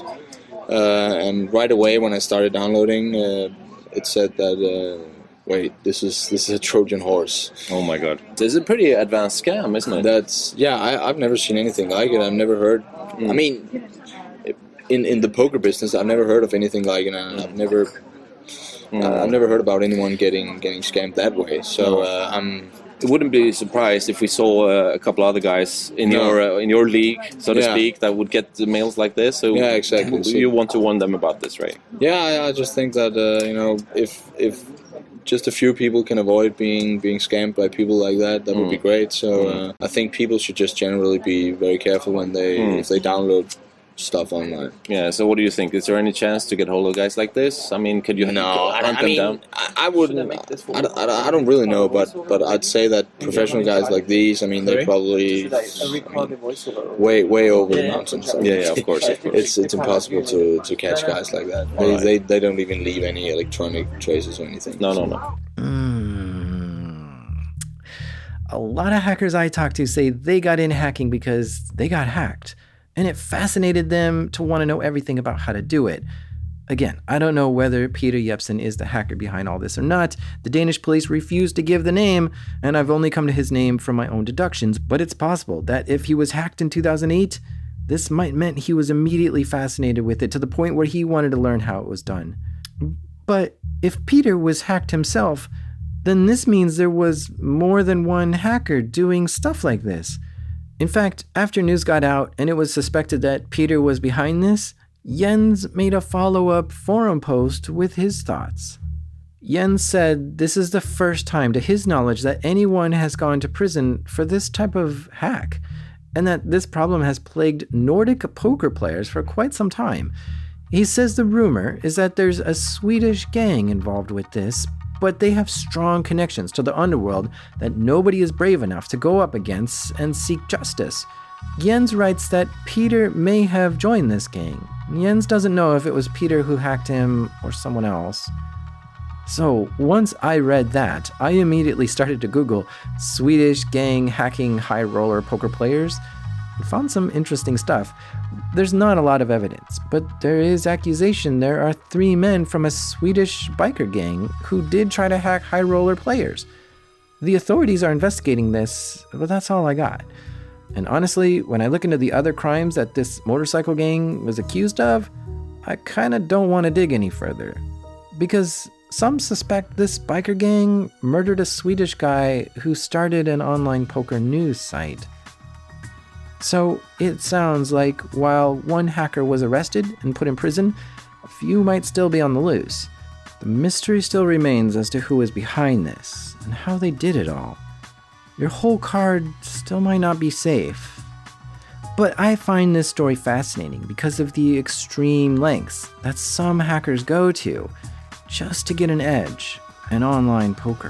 Uh, and right away when I started downloading, uh, it said that, uh, wait, this is this is a Trojan horse. Oh my god. It's a pretty advanced scam, isn't it? That's, yeah, I, I've never seen anything like it. I've never heard, mm. I mean, in, in the poker business, I've never heard of anything like it, and I've never... Uh, I've never heard about anyone getting getting scammed that way. So uh, I'm. It wouldn't be surprised if we saw uh, a couple other guys in no. your uh, in your league, so to yeah. speak, that would get the mails like this. So yeah, exactly. You want to warn them about this, right? Yeah, I, I just think that uh, you know, if if just a few people can avoid being being scammed by people like that, that mm. would be great. So mm. uh, I think people should just generally be very careful when they mm. if they download stuff online. Yeah, so what do you think? Is there any chance to get hold of guys like this? I mean, could you no, hunt I, them I mean, down? I, I wouldn't. I, I, I don't really know, but but I'd say that professional guys like these, I mean, they probably I mean, way way over the mountains. I mean, yeah, yeah, of course, of course. It's it's impossible to, to catch guys like that. They, right. they they don't even leave any electronic traces or anything. No, no, no. Mm. A lot of hackers I talk to say they got in hacking because they got hacked. And it fascinated them to want to know everything about how to do it. Again, I don't know whether Peter Jepsen is the hacker behind all this or not. The Danish police refused to give the name, and I've only come to his name from my own deductions, but it's possible that if he was hacked in two thousand eight, this might meant he was immediately fascinated with it to the point where he wanted to learn how it was done. But if Peter was hacked himself, then this means there was more than one hacker doing stuff like this. In fact, after news got out and it was suspected that Peter was behind this, Jens made a follow-up forum post with his thoughts. Jens said this is the first time to his knowledge that anyone has gone to prison for this type of hack, and that this problem has plagued Nordic poker players for quite some time. He says the rumor is that there's a Swedish gang involved with this, but they have strong connections to the underworld that nobody is brave enough to go up against and seek justice. Jens writes that Peter may have joined this gang. Jens doesn't know if it was Peter who hacked him or someone else. So once I read that, I immediately started to Google Swedish gang hacking high roller poker players and found some interesting stuff. There's not a lot of evidence, but there is accusation there are three men from a Swedish biker gang who did try to hack high roller players. The authorities are investigating this, but that's all I got. And honestly, when I look into the other crimes that this motorcycle gang was accused of, I kinda don't want to dig any further. Because some suspect this biker gang murdered a Swedish guy who started an online poker news site. So it sounds like while one hacker was arrested and put in prison, a few might still be on the loose. The mystery still remains as to who is behind this and how they did it all. Your whole card still might not be safe. But I find this story fascinating because of the extreme lengths that some hackers go to just to get an edge in online poker.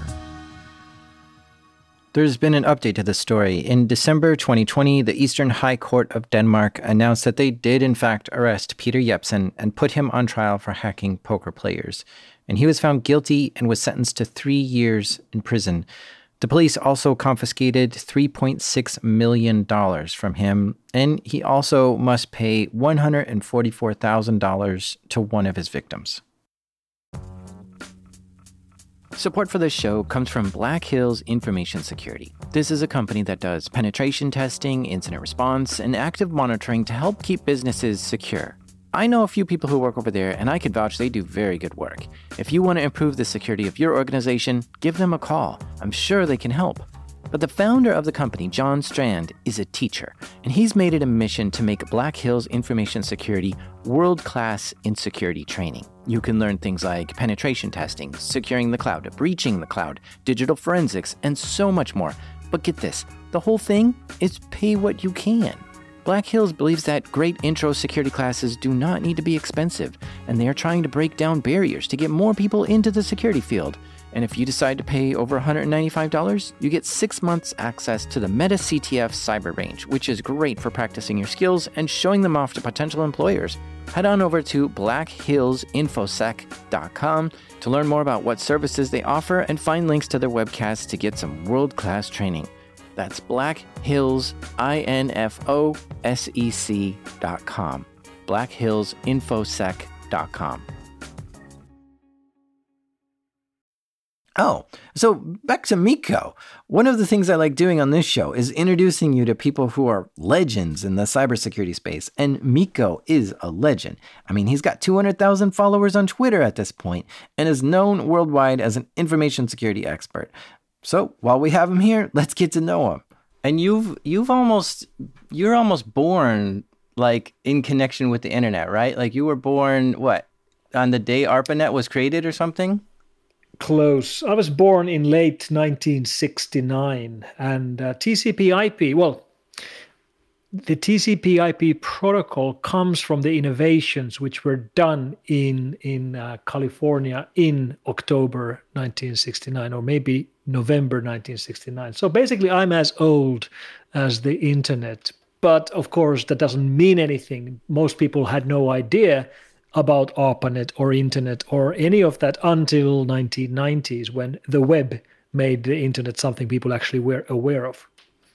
There's been an update to this story. In December twenty twenty, the Eastern High Court of Denmark announced that they did in fact arrest Peter Jepsen and put him on trial for hacking poker players. And he was found guilty and was sentenced to three years in prison. The police also confiscated three point six million dollars from him, and he also must pay one hundred forty-four thousand dollars to one of his victims. Support for this show comes from Black Hills Information Security. This is a company that does penetration testing, incident response, and active monitoring to help keep businesses secure. I know a few people who work over there, and I can vouch they do very good work. If you want to improve the security of your organization, give them a call. I'm sure they can help. But the founder of the company, John Strand, is a teacher, and he's made it a mission to make Black Hills Information Security world-class in security training. You can learn things like penetration testing, securing the cloud, breaching the cloud, digital forensics, and so much more. But get this, the whole thing is pay what you can. Black Hills believes that great intro security classes do not need to be expensive, and they are trying to break down barriers to get more people into the security field. And if you decide to pay over one hundred ninety-five dollars, you get six months access to the Meta C T F Cyber Range, which is great for practicing your skills and showing them off to potential employers. Head on over to black hills infosec dot com to learn more about what services they offer and find links to their webcasts to get some world-class training. That's black hills infosec dot com. black hills infosec dot com. Oh, so back to Mikko. One of the things I like doing on this show is introducing you to people who are legends in the cybersecurity space, and Mikko is a legend. I mean, he's got two hundred thousand followers on Twitter at this point and is known worldwide as an information security expert. So while we have him here, let's get to know him. And you've you've almost you're almost born like in connection with the internet, right? Like you were born what, on the day ARPANET was created or something? Close. I was born in late nineteen sixty-nine, and uh, T C P I P, well, the T C P I P protocol comes from the innovations which were done in in uh, California in October nineteen sixty-nine, or maybe November nineteen sixty-nine. So basically, I'm as old as the internet. But of course, that doesn't mean anything. Most people had no idea about ARPANET or internet or any of that until nineteen nineties, when the web made the internet something people actually were aware of.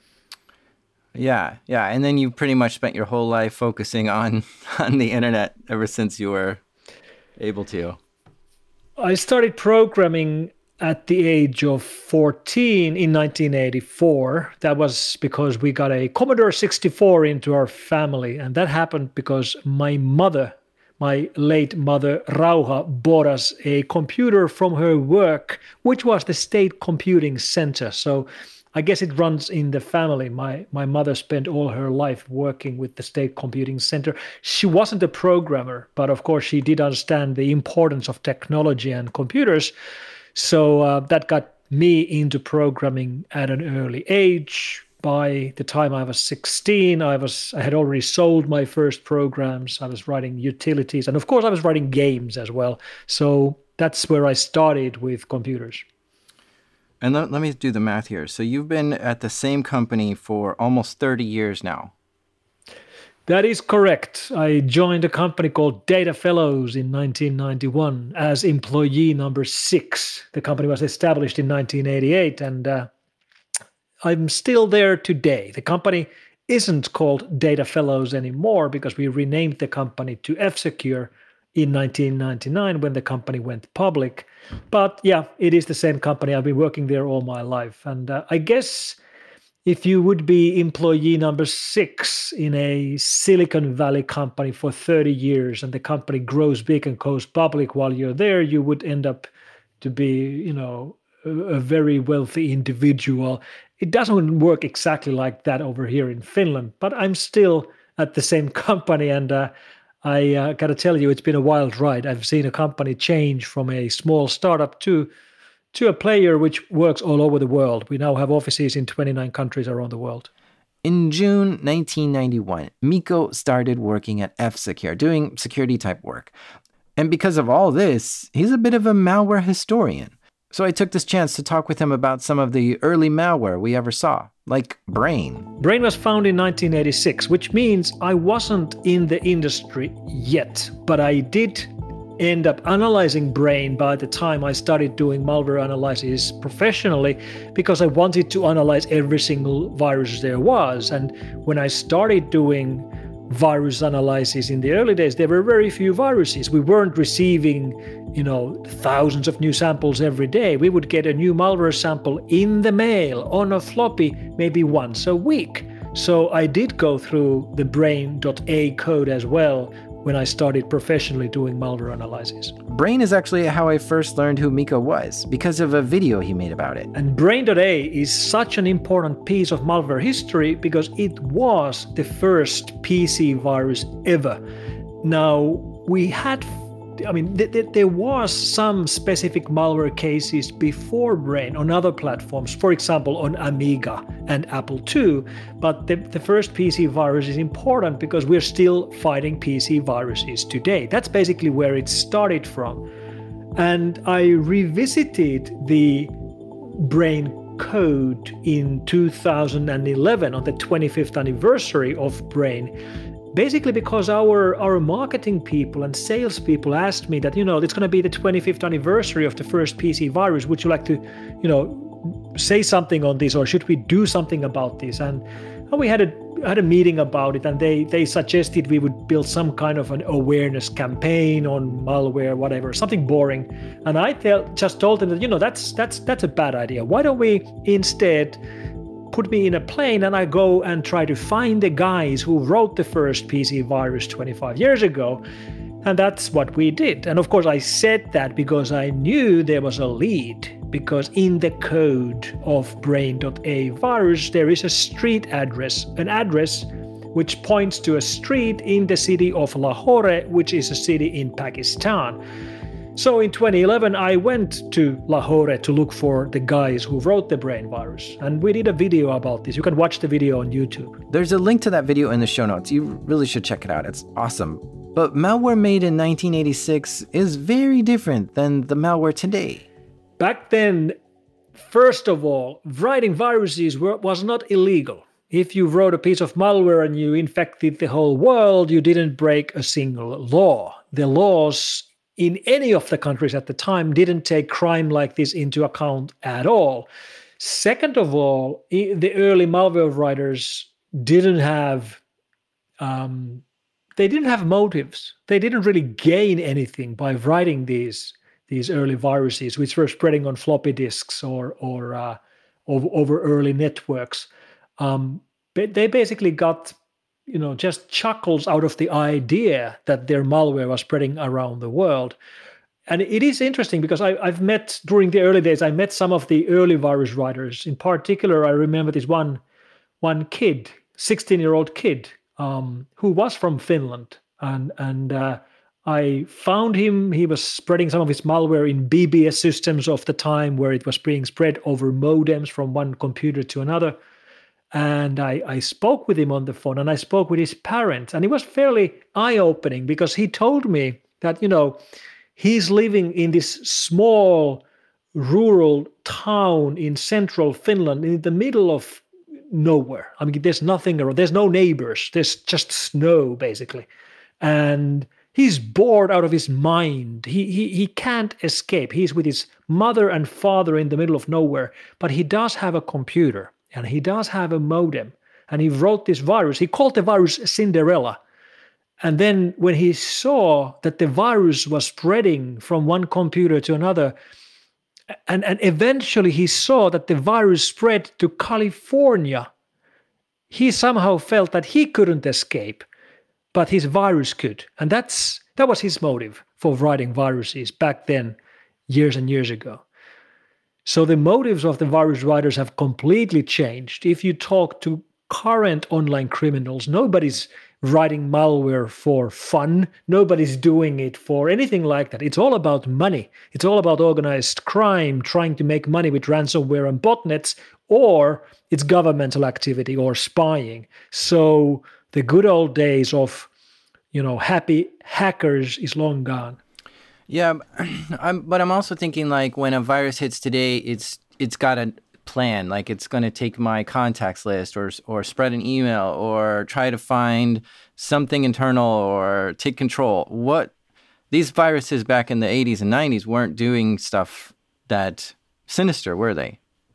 Yeah, yeah. And then you pretty much spent your whole life focusing on, on the internet ever since you were able to. I started programming at the age of fourteen in nineteen eighty-four. That was because we got a Commodore sixty-four into our family. And that happened because my mother, my late mother, Rauha, bought us a computer from her work, which was the State Computing Center. So I guess it runs in the family. My my mother spent all her life working with the State Computing Center. She wasn't a programmer, but of course she did understand the importance of technology and computers. So uh, that got me into programming at an early age. By the time I was sixteen, I was I had already sold my first programs. I was writing utilities, and of course I was writing games as well. So that's where I started with computers. And let, let me do the math here. So you've been at the same company for almost thirty years now. That is correct. I joined a company called Data Fellows in nineteen ninety-one as employee number six. The company was established in nineteen eighty-eight, and uh, I'm still there today. The company isn't called Data Fellows anymore because we renamed the company to F-Secure in nineteen ninety-nine when the company went public. But yeah, it is the same company. I've been working there all my life. And uh, I guess if you would be employee number six in a Silicon Valley company for thirty years and the company grows big and goes public while you're there, you would end up to be, you know, a, a very wealthy individual. It doesn't work exactly like that over here in Finland, but I'm still at the same company. And uh, I uh, got to tell you, it's been a wild ride. I've seen a company change from a small startup to to a player which works all over the world. We now have offices in twenty-nine countries around the world. In June nineteen ninety-one, Mikko started working at F-Secure, doing security type work. And because of all this, he's a bit of a malware historian. So I took this chance to talk with him about some of the early malware we ever saw, like Brain. Brain was founded in nineteen eighty-six, which means I wasn't in the industry yet, but I did end up analyzing Brain by the time I started doing malware analysis professionally, because I wanted to analyze every single virus there was. And when I started doing virus analysis in the early days, there were very few viruses. We weren't receiving, you know, thousands of new samples every day. We would get a new malware sample in the mail on a floppy maybe once a week. So I did go through the brain dot a code as well when I started professionally doing malware analysis. Brain is actually how I first learned who Mikko was, because of a video he made about it. And brain dot a is such an important piece of malware history because it was the first P C virus ever. Now, we had, I mean, th- th- there was some specific malware cases before Brain on other platforms, for example, on Amiga and Apple two, but the, the first P C virus is important because we're still fighting P C viruses today. That's basically where it started from. And I revisited the Brain code in two thousand eleven on the twenty-fifth anniversary of Brain, basically because our, our marketing people and sales people asked me that, you know, it's going to be the twenty-fifth anniversary of the first P C virus. Would you like to, you know, say something on this, or should we do something about this? And, and we had a had a meeting about it, and they they suggested we would build some kind of an awareness campaign on malware, whatever, something boring. And I tell, just told them that, you know, that's that's that's a bad idea. Why don't we instead put me in a plane and I go and try to find the guys who wrote the first P C virus twenty-five years ago. And that's what we did. And of course, I said that because I knew there was a lead, because in the code of brain dot a virus, there is a street address, an address which points to a street in the city of Lahore, which is a city in Pakistan. So in twenty eleven, I went to Lahore to look for the guys who wrote the Brain virus. And we did a video about this. You can watch the video on YouTube. There's a link to that video in the show notes. You really should check it out. It's awesome. But malware made in nineteen eighty-six is very different than the malware today. Back then, first of all, writing viruses were, was not illegal. If you wrote a piece of malware and you infected the whole world, you didn't break a single law. The laws in any of the countries at the time didn't take crime like this into account at all. Second of all, the early malware writers didn't have um, they didn't have motives. They didn't really gain anything by writing these these early viruses, which were spreading on floppy disks or or uh, over, over early networks. Um, but they basically got, you know, just chuckles out of the idea that their malware was spreading around the world. And it is interesting because I, I've met, during the early days, I met some of the early virus writers. In particular, I remember this one, one kid, sixteen-year-old kid, um, who was from Finland. And, and uh, I found him. He was spreading some of his malware in B B S systems of the time, where it was being spread over modems from one computer to another. And I, I spoke with him on the phone, and I spoke with his parents, and it was fairly eye-opening because he told me that, you know, he's living in this small rural town in central Finland in the middle of nowhere. I mean, there's nothing around. There's no neighbors. There's just snow, basically. And he's bored out of his mind. He, he, he can't escape. He's with his mother and father in the middle of nowhere, but he does have a computer. And he does have a modem. And he wrote this virus. He called the virus Cinderella. And then when he saw that the virus was spreading from one computer to another, and, and eventually he saw that the virus spread to California, he somehow felt that he couldn't escape, but his virus could. And that's that was his motive for writing viruses back then, years and years ago. So the motives of the virus writers have completely changed. If you talk to current online criminals, nobody's writing malware for fun. Nobody's doing it for anything like that. It's all about money. It's all about organized crime, trying to make money with ransomware and botnets, or it's governmental activity or spying. So the good old days of, you know, happy hackers is long gone. Yeah, I'm, but I'm also thinking like when a virus hits today, it's it's got a plan. Like it's going to take my contacts list or or spread an email or try to find something internal or take control. What these viruses back in the eighties and nineties weren't doing stuff that sinister, were they?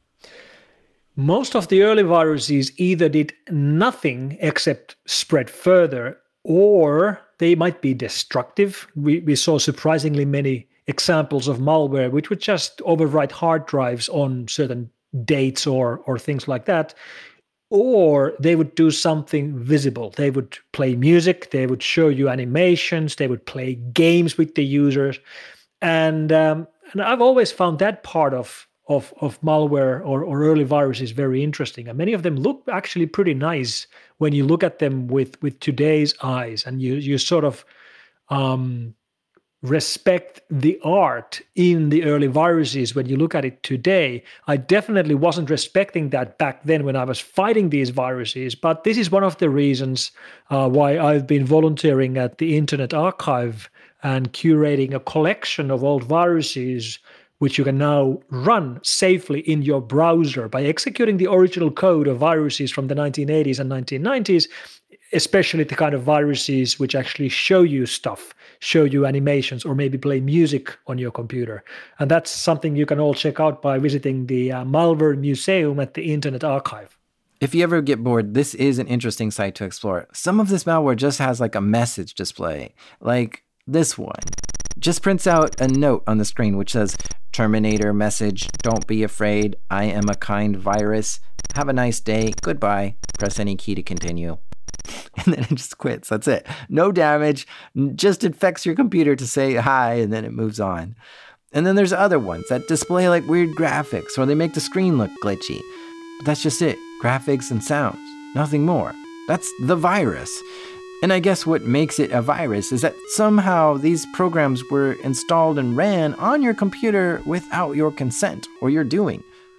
Most of the early viruses either did nothing except spread further, or they might be destructive. We, we saw surprisingly many examples of malware which would just overwrite hard drives on certain dates or or things like that. Or they would do something visible. They would play music, they would show you animations, they would play games with the users. And um, and I've always found that part of of, of malware or, or early viruses very interesting. And many of them look actually pretty nice when you look at them with, with today's eyes, and you you sort of um, respect the art in the early viruses when you look at it today. I definitely wasn't respecting that back then when I was fighting these viruses, but this is one of the reasons uh, why I've been volunteering at the Internet Archive and curating a collection of old viruses which you can now run safely in your browser by executing the original code of viruses from the nineteen eighties and nineteen nineties, especially the kind of viruses which actually show you stuff, show you animations, or maybe play music on your computer. And that's something you can all check out by visiting the uh, Malware Museum at the Internet Archive. If you ever get bored, this is an interesting site to explore. Some of this malware just has like a message display, like this one. Just prints out a note on the screen which says, Terminator message, don't be afraid, I am a kind virus. Have a nice day, goodbye. Press any key to continue. And then it just quits. That's it. No damage, just infects your computer to say hi, and then it moves on. And then there's other ones that display like weird graphics, or they make the screen look glitchy. But that's just it. Graphics and sounds. Nothing more. That's the virus. And I guess what makes it a virus is that somehow these programs were installed and ran on your computer without your consent or your doing.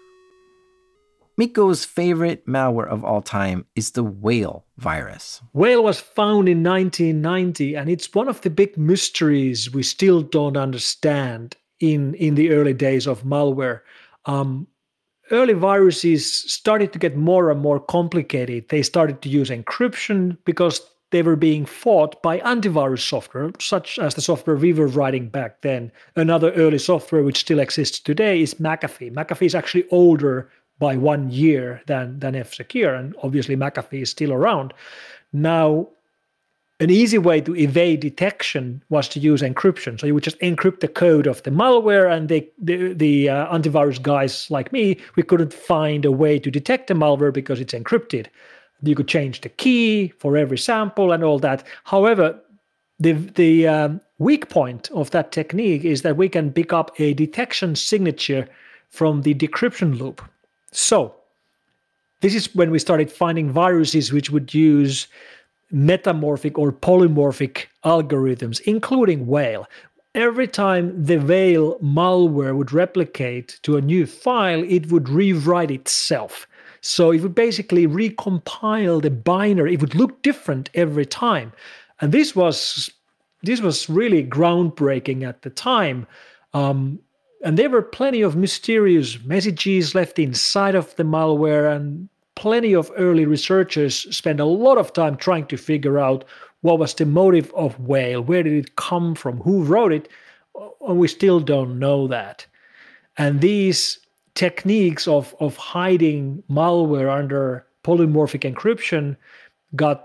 Mikko's favorite malware of all time is the Whale virus. Whale was found in nineteen ninety, and it's one of the big mysteries we still don't understand in, in the early days of malware. Um, early viruses started to get more and more complicated. They started to use encryption because they were being fought by antivirus software, such as the software we were writing back then. Another early software which still exists today is McAfee. McAfee is actually older by one year than, than F-Secure, and obviously McAfee is still around. Now, an easy way to evade detection was to use encryption. So you would just encrypt the code of the malware, and they, the, the uh, antivirus guys like me, we couldn't find a way to detect the malware because it's encrypted. You could change the key for every sample and all that. However, the, the um, weak point of that technique is that we can pick up a detection signature from the decryption loop. So this is when we started finding viruses which would use metamorphic or polymorphic algorithms, including Whale. Every time the Whale malware would replicate to a new file, it would rewrite itself. So it would basically recompile the binary. It would look different every time. And this was this was really groundbreaking at the time. Um, and there were plenty of mysterious messages left inside of the malware, and plenty of early researchers spent a lot of time trying to figure out what was the motive of Whale, where did it come from, who wrote it, and we still don't know that. And these techniques of, of hiding malware under polymorphic encryption got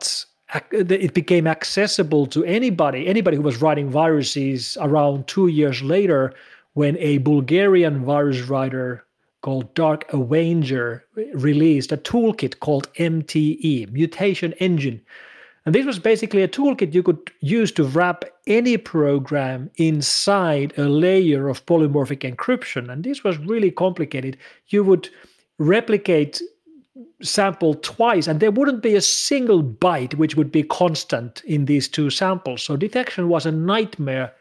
it became accessible to anybody, anybody who was writing viruses around two years later when a Bulgarian virus writer called Dark Avenger released a toolkit called M T E, Mutation Engine. And this was basically a toolkit you could use to wrap any program inside a layer of polymorphic encryption. And this was really complicated. You would replicate sample twice, and there wouldn't be a single byte which would be constant in these two samples. So detection was a nightmare.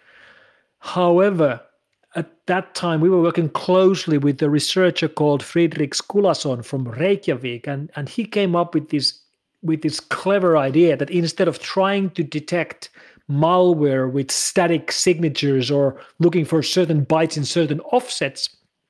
However, at that time, we were working closely with a researcher called Friedrich Skulason from Reykjavik, and, and he came up with this with this clever idea that instead of trying to detect malware with static signatures or looking for certain bytes in certain offsets,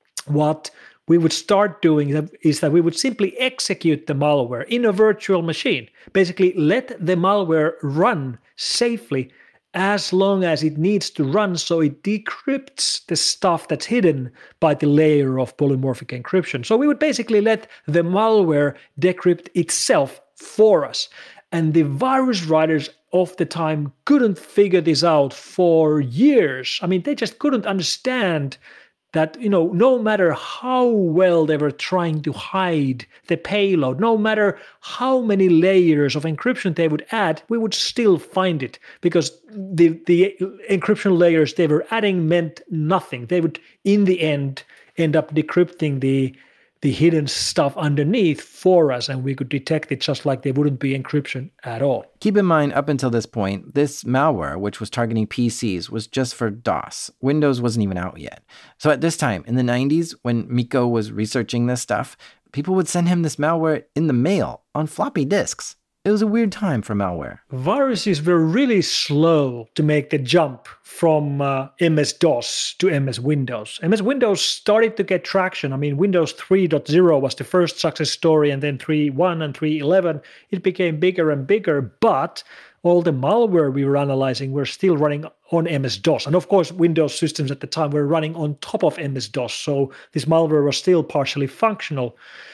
what we would start doing is that we would simply execute the malware in a virtual machine. Basically, let the malware run safely as long as it needs to run, so it decrypts the stuff that's hidden by the layer of polymorphic encryption. So we would basically let the malware decrypt itself for us. And the virus writers of the time couldn't figure this out for years. I mean, they just couldn't understand that, you know, no matter how well they were trying to hide the payload, no matter how many layers of encryption they would add, we would still find it, because the, the encryption layers they were adding meant nothing. They would, in the end, end up decrypting the the hidden stuff underneath for us, and we could detect it just like there wouldn't be encryption at all. Keep in mind, up until this point, this malware, which was targeting P Cs, was just for DOS. Windows wasn't even out yet. So at this time, in the nineties, when Mikko was researching this stuff, people would send him this malware in the mail on floppy disks. It was a weird time for malware. Viruses were really slow to make the jump from uh, M S DOS to M S Windows. M S Windows started to get traction. I mean, Windows three point oh was the first success story, and then three point one and three point eleven. It became bigger and bigger, but all the malware we were analyzing were still running on M S DOS. And of course, Windows systems at the time were running on top of M S DOS, so this malware was still partially functional.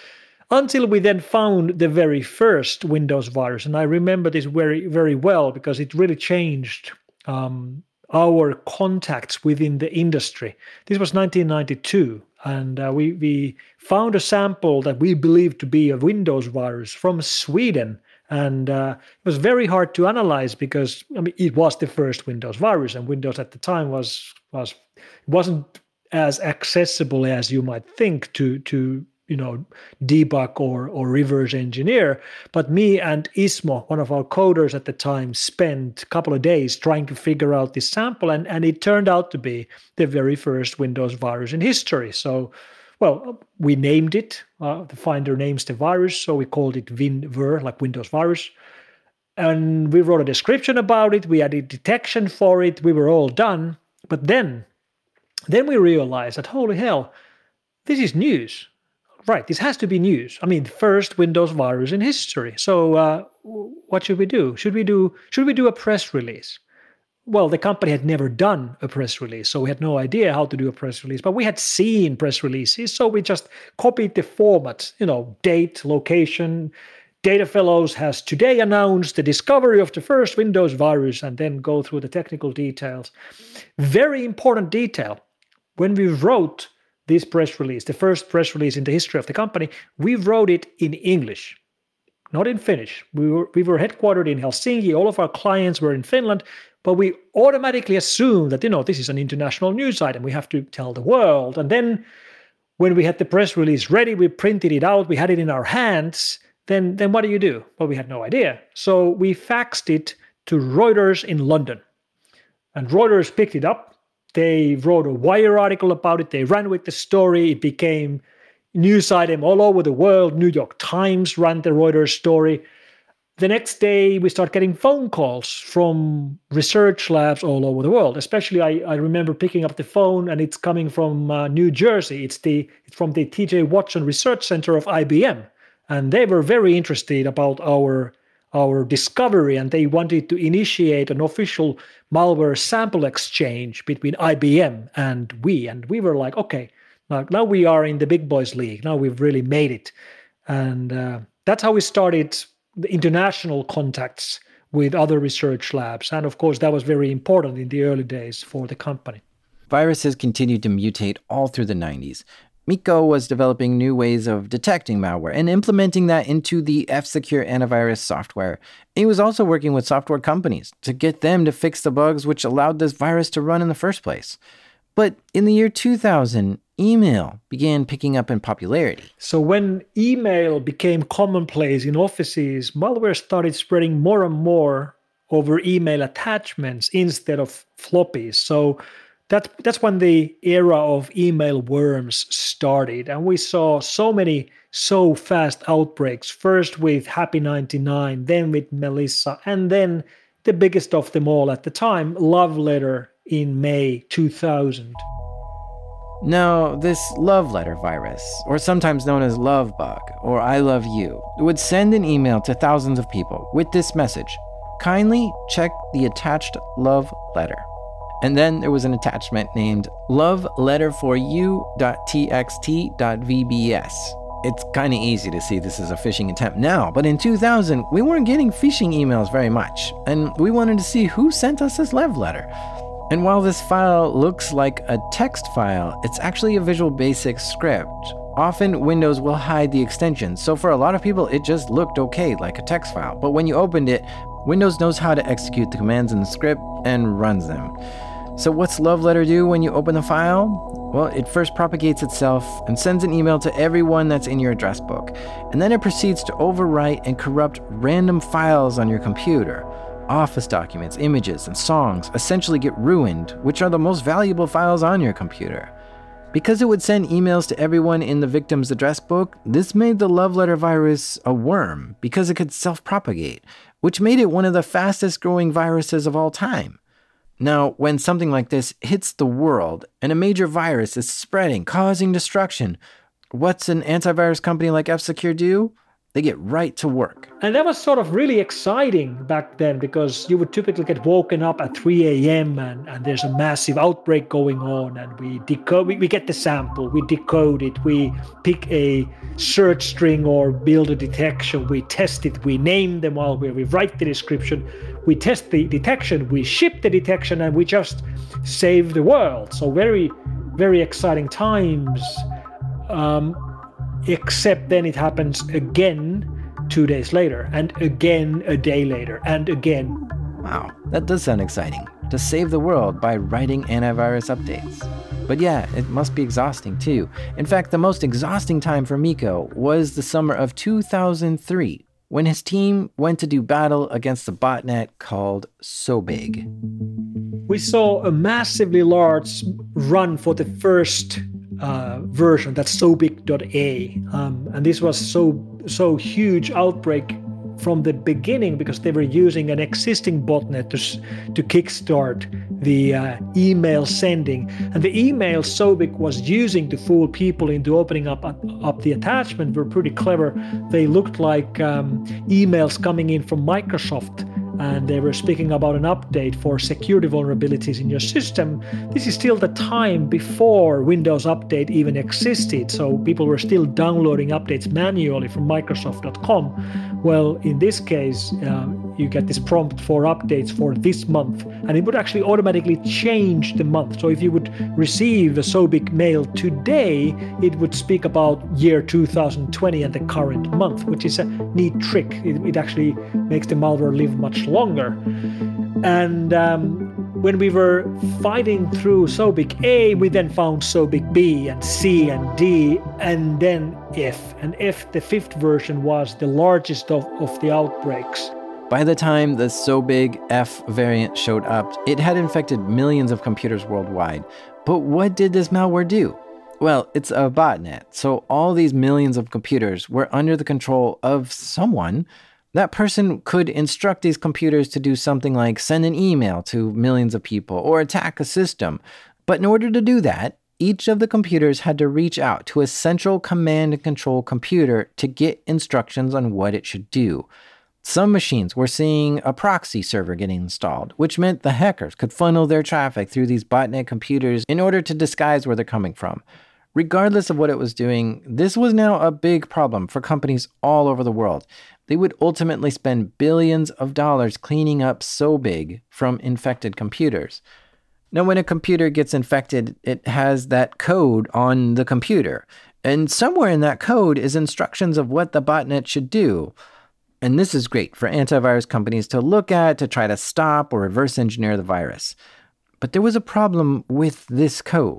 Until we then found the very first Windows virus. And I remember this very, very well because it really changed um, our contacts within the industry. This was nineteen ninety-two, and uh, we, we found a sample that we believed to be a Windows virus from Sweden. And uh, it was very hard to analyze because, I mean, it was the first Windows virus, and Windows at the time was, was wasn't as accessible as you might think to to you know, debug or, or reverse engineer. But me and Ismo, one of our coders at the time, spent a couple of days trying to figure out this sample, and, and it turned out to be the very first Windows virus in history. So, well, we named it, uh, the Finder names the virus, so we called it WinVir, like Windows virus. And we wrote a description about it, we added detection for it, we were all done. But then, then we realized that, holy hell, this is news. Right, this has to be news. I mean, first Windows virus in history. So uh, what should we do? Should we do should we do a press release? Well, the company had never done a press release, so we had no idea how to do a press release. But we had seen press releases, so we just copied the format. You know, date, location. Data Fellows has today announced the discovery of the first Windows virus, and then go through the technical details. Very important detail. When we wrote this press release, the first press release in the history of the company, we wrote it in English, not in Finnish. We were, we were headquartered in Helsinki. All of our clients were in Finland, but we automatically assumed that, you know, this is an international news item. We have to tell the world. And then when we had the press release ready, we printed it out, we had it in our hands. Then, then what do you do? Well, we had no idea. So we faxed it to Reuters in London. And Reuters picked it up. They wrote a Wire article about it. They ran with the story. It became a news item all over the world. New York Times ran the Reuters story. The next day, we start getting phone calls from research labs all over the world. Especially, I, I remember picking up the phone, and it's coming from uh, New Jersey. It's the it's from the T J Watson Research Center of I B M. And they were very interested about our our discovery, and they wanted to initiate an official malware sample exchange between I B M and we. And we were like, okay, now, now we are in the big boys league. Now we've really made it. And uh, that's how we started the international contacts with other research labs. And of course, that was very important in the early days for the company. Viruses continued to mutate all through the nineties. Mikko was developing new ways of detecting malware and implementing that into the F-Secure antivirus software. He was also working with software companies to get them to fix the bugs which allowed this virus to run in the first place. But in the year two thousand, email began picking up in popularity. So when email became commonplace in offices, malware started spreading more and more over email attachments instead of floppies. So That, that's when the era of email worms started. And we saw so many so fast outbreaks, first with Happy ninety-nine, then with Melissa, and then the biggest of them all at the time, Love Letter in May two thousand. Now, this love letter virus, or sometimes known as love bug, or I love you, would send an email to thousands of people with this message: kindly check the attached love letter. And then there was an attachment named love letter for you dot t x t dot v b s. It's kind of easy to see this as a phishing attempt now, but in two thousand, we weren't getting phishing emails very much, and we wanted to see who sent us this love letter. And while this file looks like a text file, it's actually a Visual Basic script. Often, Windows will hide the extensions, so for a lot of people, it just looked okay, like a text file. But when you opened it, Windows knows how to execute the commands in the script and runs them. So what's Love Letter do when you open the file? Well, it first propagates itself and sends an email to everyone that's in your address book. And then it proceeds to overwrite and corrupt random files on your computer. Office documents, images, and songs essentially get ruined, which are the most valuable files on your computer. Because it would send emails to everyone in the victim's address book, this made the Love Letter virus a worm because it could self-propagate, which made it one of the fastest growing viruses of all time. Now, when something like this hits the world and a major virus is spreading, causing destruction, what's an antivirus company like F-Secure do? They get right to work. And that was sort of really exciting back then, because you would typically get woken up at three a.m. and, and there's a massive outbreak going on, and we decode, we, we get the sample, we decode it, we pick a search string or build a detection, we test it, we name the malware, we write the description, we test the detection, we ship the detection, and we just save the world. So very, very exciting times. Um, Except then it happens again two days later, and again a day later, and again. Wow, that does sound exciting. To save the world by writing antivirus updates. But yeah, it must be exhausting too. In fact, the most exhausting time for Mikko was the summer of two thousand three, when his team went to do battle against a botnet called SoBig. We saw a massively large run for the first Uh, version, that's SoBig.a, um, and this was so so huge outbreak from the beginning because they were using an existing botnet to to kickstart the uh, email sending, and the email SoBig was using to fool people into opening up up the attachment were pretty clever. They looked like um, emails coming in from Microsoft, and they were speaking about an update for security vulnerabilities in your system. This is still the time before Windows Update even existed, so people were still downloading updates manually from Microsoft dot com. Well, in this case, uh, you get this prompt for updates for this month, and it would actually automatically change the month. So if you would receive the SoBig mail today, it would speak about year two thousand twenty and the current month, which is a neat trick. It, it actually makes the malware live much longer. And um, when we were fighting through SoBig A, we then found SoBig B and C and D, and then F. And F, the fifth version, was the largest of, of the outbreaks. By the time the SoBig F variant showed up, it had infected millions of computers worldwide. But what did this malware do? Well, it's a botnet, so all these millions of computers were under the control of someone. That person could instruct these computers to do something like send an email to millions of people or attack a system. But in order to do that, each of the computers had to reach out to a central command and control computer to get instructions on what it should do. Some machines were seeing a proxy server getting installed, which meant the hackers could funnel their traffic through these botnet computers in order to disguise where they're coming from. Regardless of what it was doing, this was now a big problem for companies all over the world. they would ultimately spend billions of dollars cleaning up SOBIG from infected computers. Now, when a computer gets infected, it has that code on the computer. And somewhere in that code is instructions of what the botnet should do. And this is great for antivirus companies to look at to try to stop or reverse engineer the virus. But there was a problem with this code.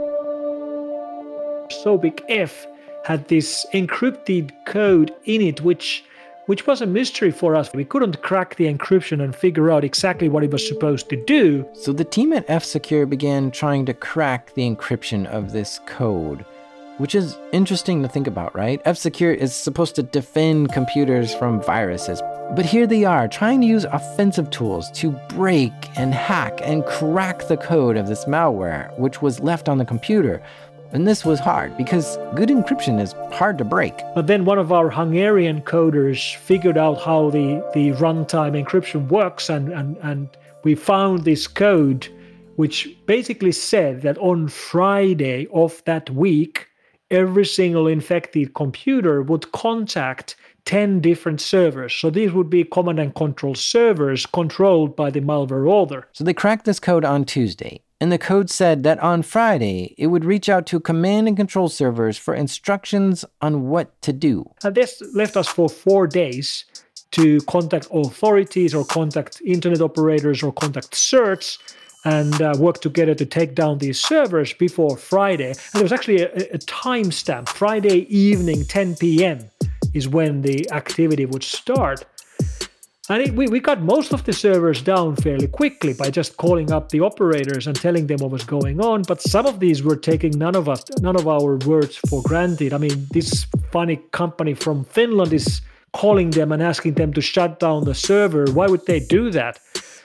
SOBIG-F had this encrypted code in it, which which was a mystery for us. We couldn't crack the encryption and figure out exactly what it was supposed to do. So the team at F-Secure began trying to crack the encryption of this code, which is interesting to think about, right? F-Secure is supposed to defend computers from viruses, but here they are trying to use offensive tools to break and hack and crack the code of this malware, which was left on the computer. And this was hard because good encryption is hard to break. But then one of our Hungarian coders figured out how the, the runtime encryption works, and, and, and we found this code which basically said that on Friday of that week, every single infected computer would contact ten different servers. So these would be command and control servers controlled by the malware author. So they cracked this code on Tuesday. And the code said that on Friday, it would reach out to command and control servers for instructions on what to do. And this left us for four days to contact authorities or contact internet operators or contact certs and uh, work together to take down these servers before Friday. And there was actually a, a timestamp. Friday evening, ten p.m. is when the activity would start. And it, we, we got most of the servers down fairly quickly by just calling up the operators and telling them what was going on. But some of these were taking none of us, none of our words for granted. I mean, this funny company from Finland is calling them and asking them to shut down the server. Why would they do that?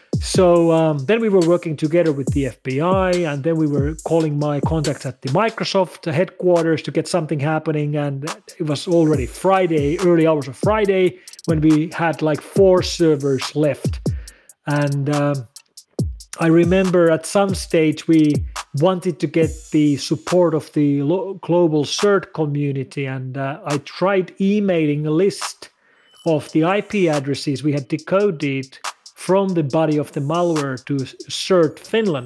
So um, then we were working together with the F B I, and then we were calling my contacts at the Microsoft headquarters to get something happening. And it was already Friday, early hours of Friday, when we had like four servers left. And um, I remember at some stage we wanted to get the support of the lo- global CERT community, and uh, I tried emailing a list of the I P addresses we had decoded from the body of the malware to CERT Finland.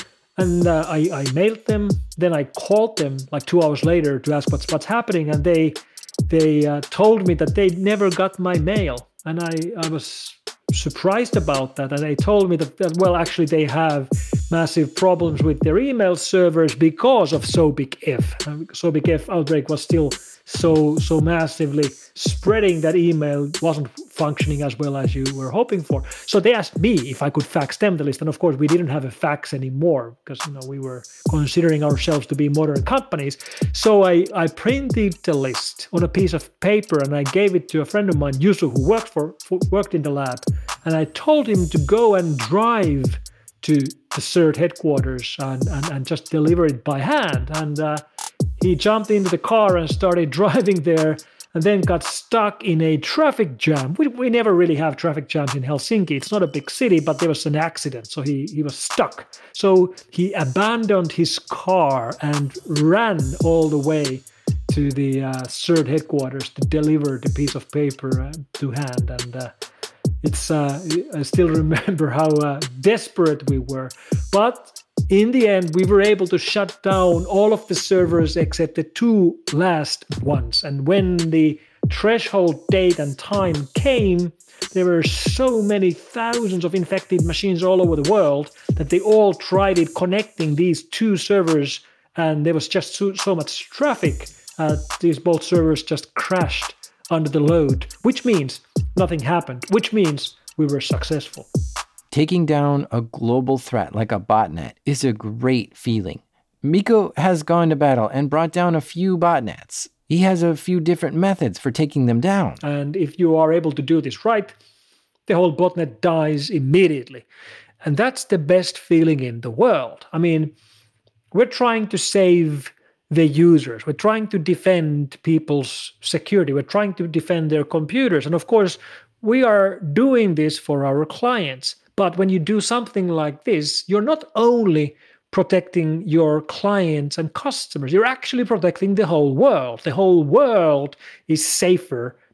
And uh, I, I mailed them, then I called them like two hours later to ask what's what's happening, and they they uh, told me that they never got my mail. And I, I was surprised about that, and they told me that, that, well, actually they have massive problems with their email servers because of SOBIG-F. Uh, SOBIG-F outbreak was still so so massively spreading that email wasn't functioning as well as you were hoping for. So they asked me if I could fax them the list, and of course we didn't have a fax anymore because you know we were considering ourselves to be modern companies. So I, I printed the list on a piece of paper and I gave it to a friend of mine, Jusu, who worked for, for worked in the lab, and I told him to go and drive to the CERT headquarters and, and, and just deliver it by hand. And uh, he jumped into the car and started driving there, and then got stuck in a traffic jam. We, we never really have traffic jams in Helsinki. It's not a big city, but there was an accident, so he, he was stuck. So he abandoned his car and ran all the way to the uh, CERT headquarters to deliver the piece of paper uh, to hand. And uh, it's uh, I still remember how uh, desperate we were. But in the end, we were able to shut down all of the servers except the two last ones. And when the threshold date and time came, there were so many thousands of infected machines all over the world that they all tried it connecting these two servers, and there was just so, so much traffic. Uh, these both servers just crashed under the load, which means nothing happened, which means we were successful. Taking down a global threat like a botnet is a great feeling. Mikko has gone to battle and brought down a few botnets. He has a few different methods for taking them down. And if you are able to do this right, the whole botnet dies immediately. And that's the best feeling in the world. I mean, we're trying to save the users. We're trying to defend people's security. We're trying to defend their computers. And of course, we are doing this for our clients. But when you do something like this, you're not only protecting your clients and customers, you're actually protecting the whole world. The whole world is safer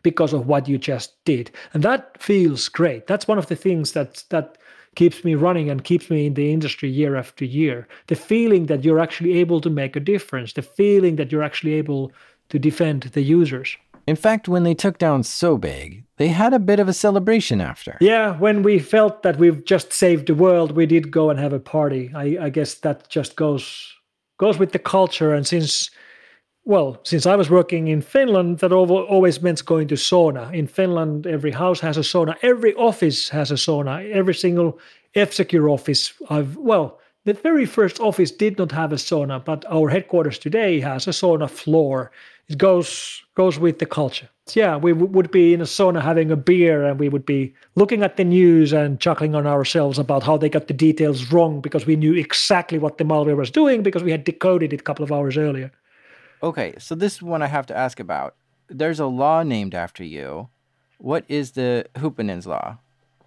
because of what you just did. And that feels great. That's one of the things that that keeps me running and keeps me in the industry year after year. The feeling that you're actually able to make a difference, the feeling that you're actually able to defend the users. In fact, when they took down Sobeg, they had a bit of a celebration after. Yeah, when we felt that we've just saved the world, we did go and have a party. I, I guess that just goes goes with the culture. And since, well, since I was working in Finland, that always meant going to sauna. In Finland, every house has a sauna. Every office has a sauna. Every single F-Secure office, I've, well, the very first office did not have a sauna, but our headquarters today has a sauna floor. It goes goes with the culture. Yeah, we w- would be in a sauna having a beer, and we would be looking at the news and chuckling on ourselves about how they got the details wrong because we knew exactly what the malware was doing because we had decoded it a couple of hours earlier. Okay, so this one I have to ask about. There's a law named after you. What is the Hupinen's law?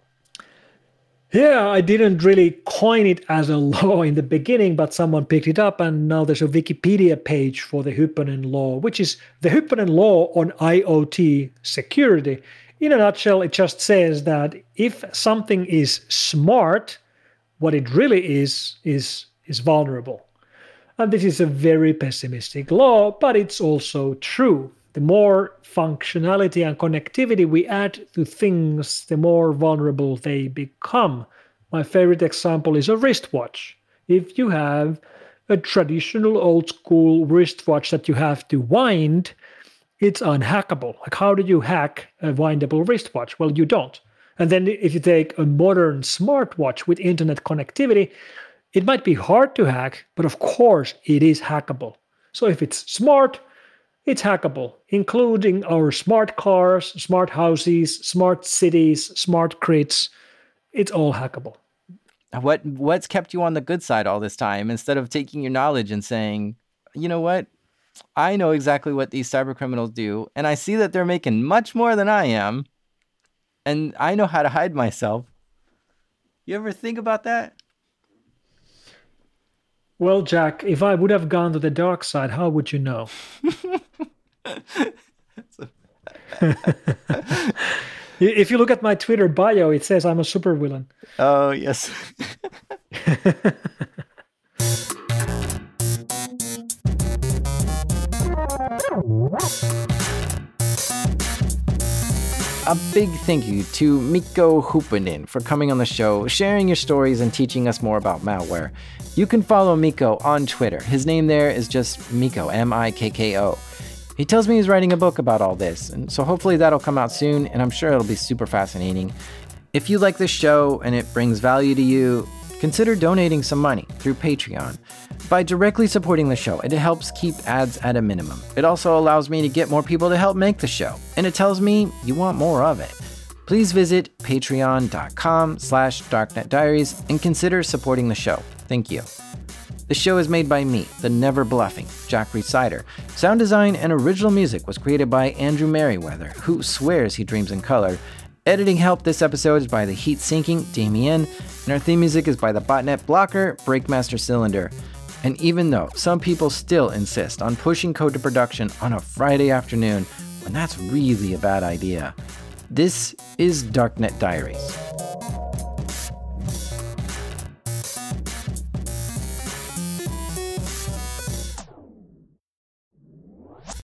Yeah, I didn't really coin it as a law in the beginning, but someone picked it up, and now there's a Wikipedia page for the Hyppönen law, which is the Hyppönen law on IoT security. In a nutshell, it just says that if something is smart, what it really is, is, is vulnerable. And this is a very pessimistic law, but it's also true. The more functionality and connectivity we add to things, the more vulnerable they become. My favorite example is a wristwatch. If you have a traditional old school wristwatch that you have to wind, it's unhackable. Like, how do you hack a windable wristwatch? Well, you don't. And then if you take a modern smartwatch with internet connectivity, it might be hard to hack, but of course it is hackable. So if it's smart, it's hackable, including our smart cars, smart houses, smart cities, smart grids. It's all hackable. What what's kept you on the good side all this time instead of taking your knowledge and saying, you know what? I know exactly what these cyber criminals do, and I see that they're making much more than I am, and I know how to hide myself. You ever think about that? Well, Jack, if I would have gone to the dark side, how would you know? If you look at my Twitter bio, it says I'm a supervillain. Oh, yes. A big thank you to Mikko Hyppönen for coming on the show, sharing your stories, and teaching us more about malware. You can follow Mikko on Twitter. His name there is just Mikko, M I K K O. He tells me he's writing a book about all this, and so hopefully that'll come out soon, and I'm sure it'll be super fascinating. If you like this show and it brings value to you, consider donating some money through Patreon. By directly supporting the show, it helps keep ads at a minimum. It also allows me to get more people to help make the show, and it tells me you want more of it. Please visit patreon.com slash darknetdiaries and consider supporting the show. Thank you. The show is made by me, the never bluffing Jack Rhysider. Sound design and original music was created by Andrew Merriweather, who swears he dreams in color. Editing help this episode is by the heat sinking Damien, and our theme music is by the botnet blocker Breakmaster Cylinder. And even though some people still insist on pushing code to production on a Friday afternoon, when that's really a bad idea, this is Darknet Diaries.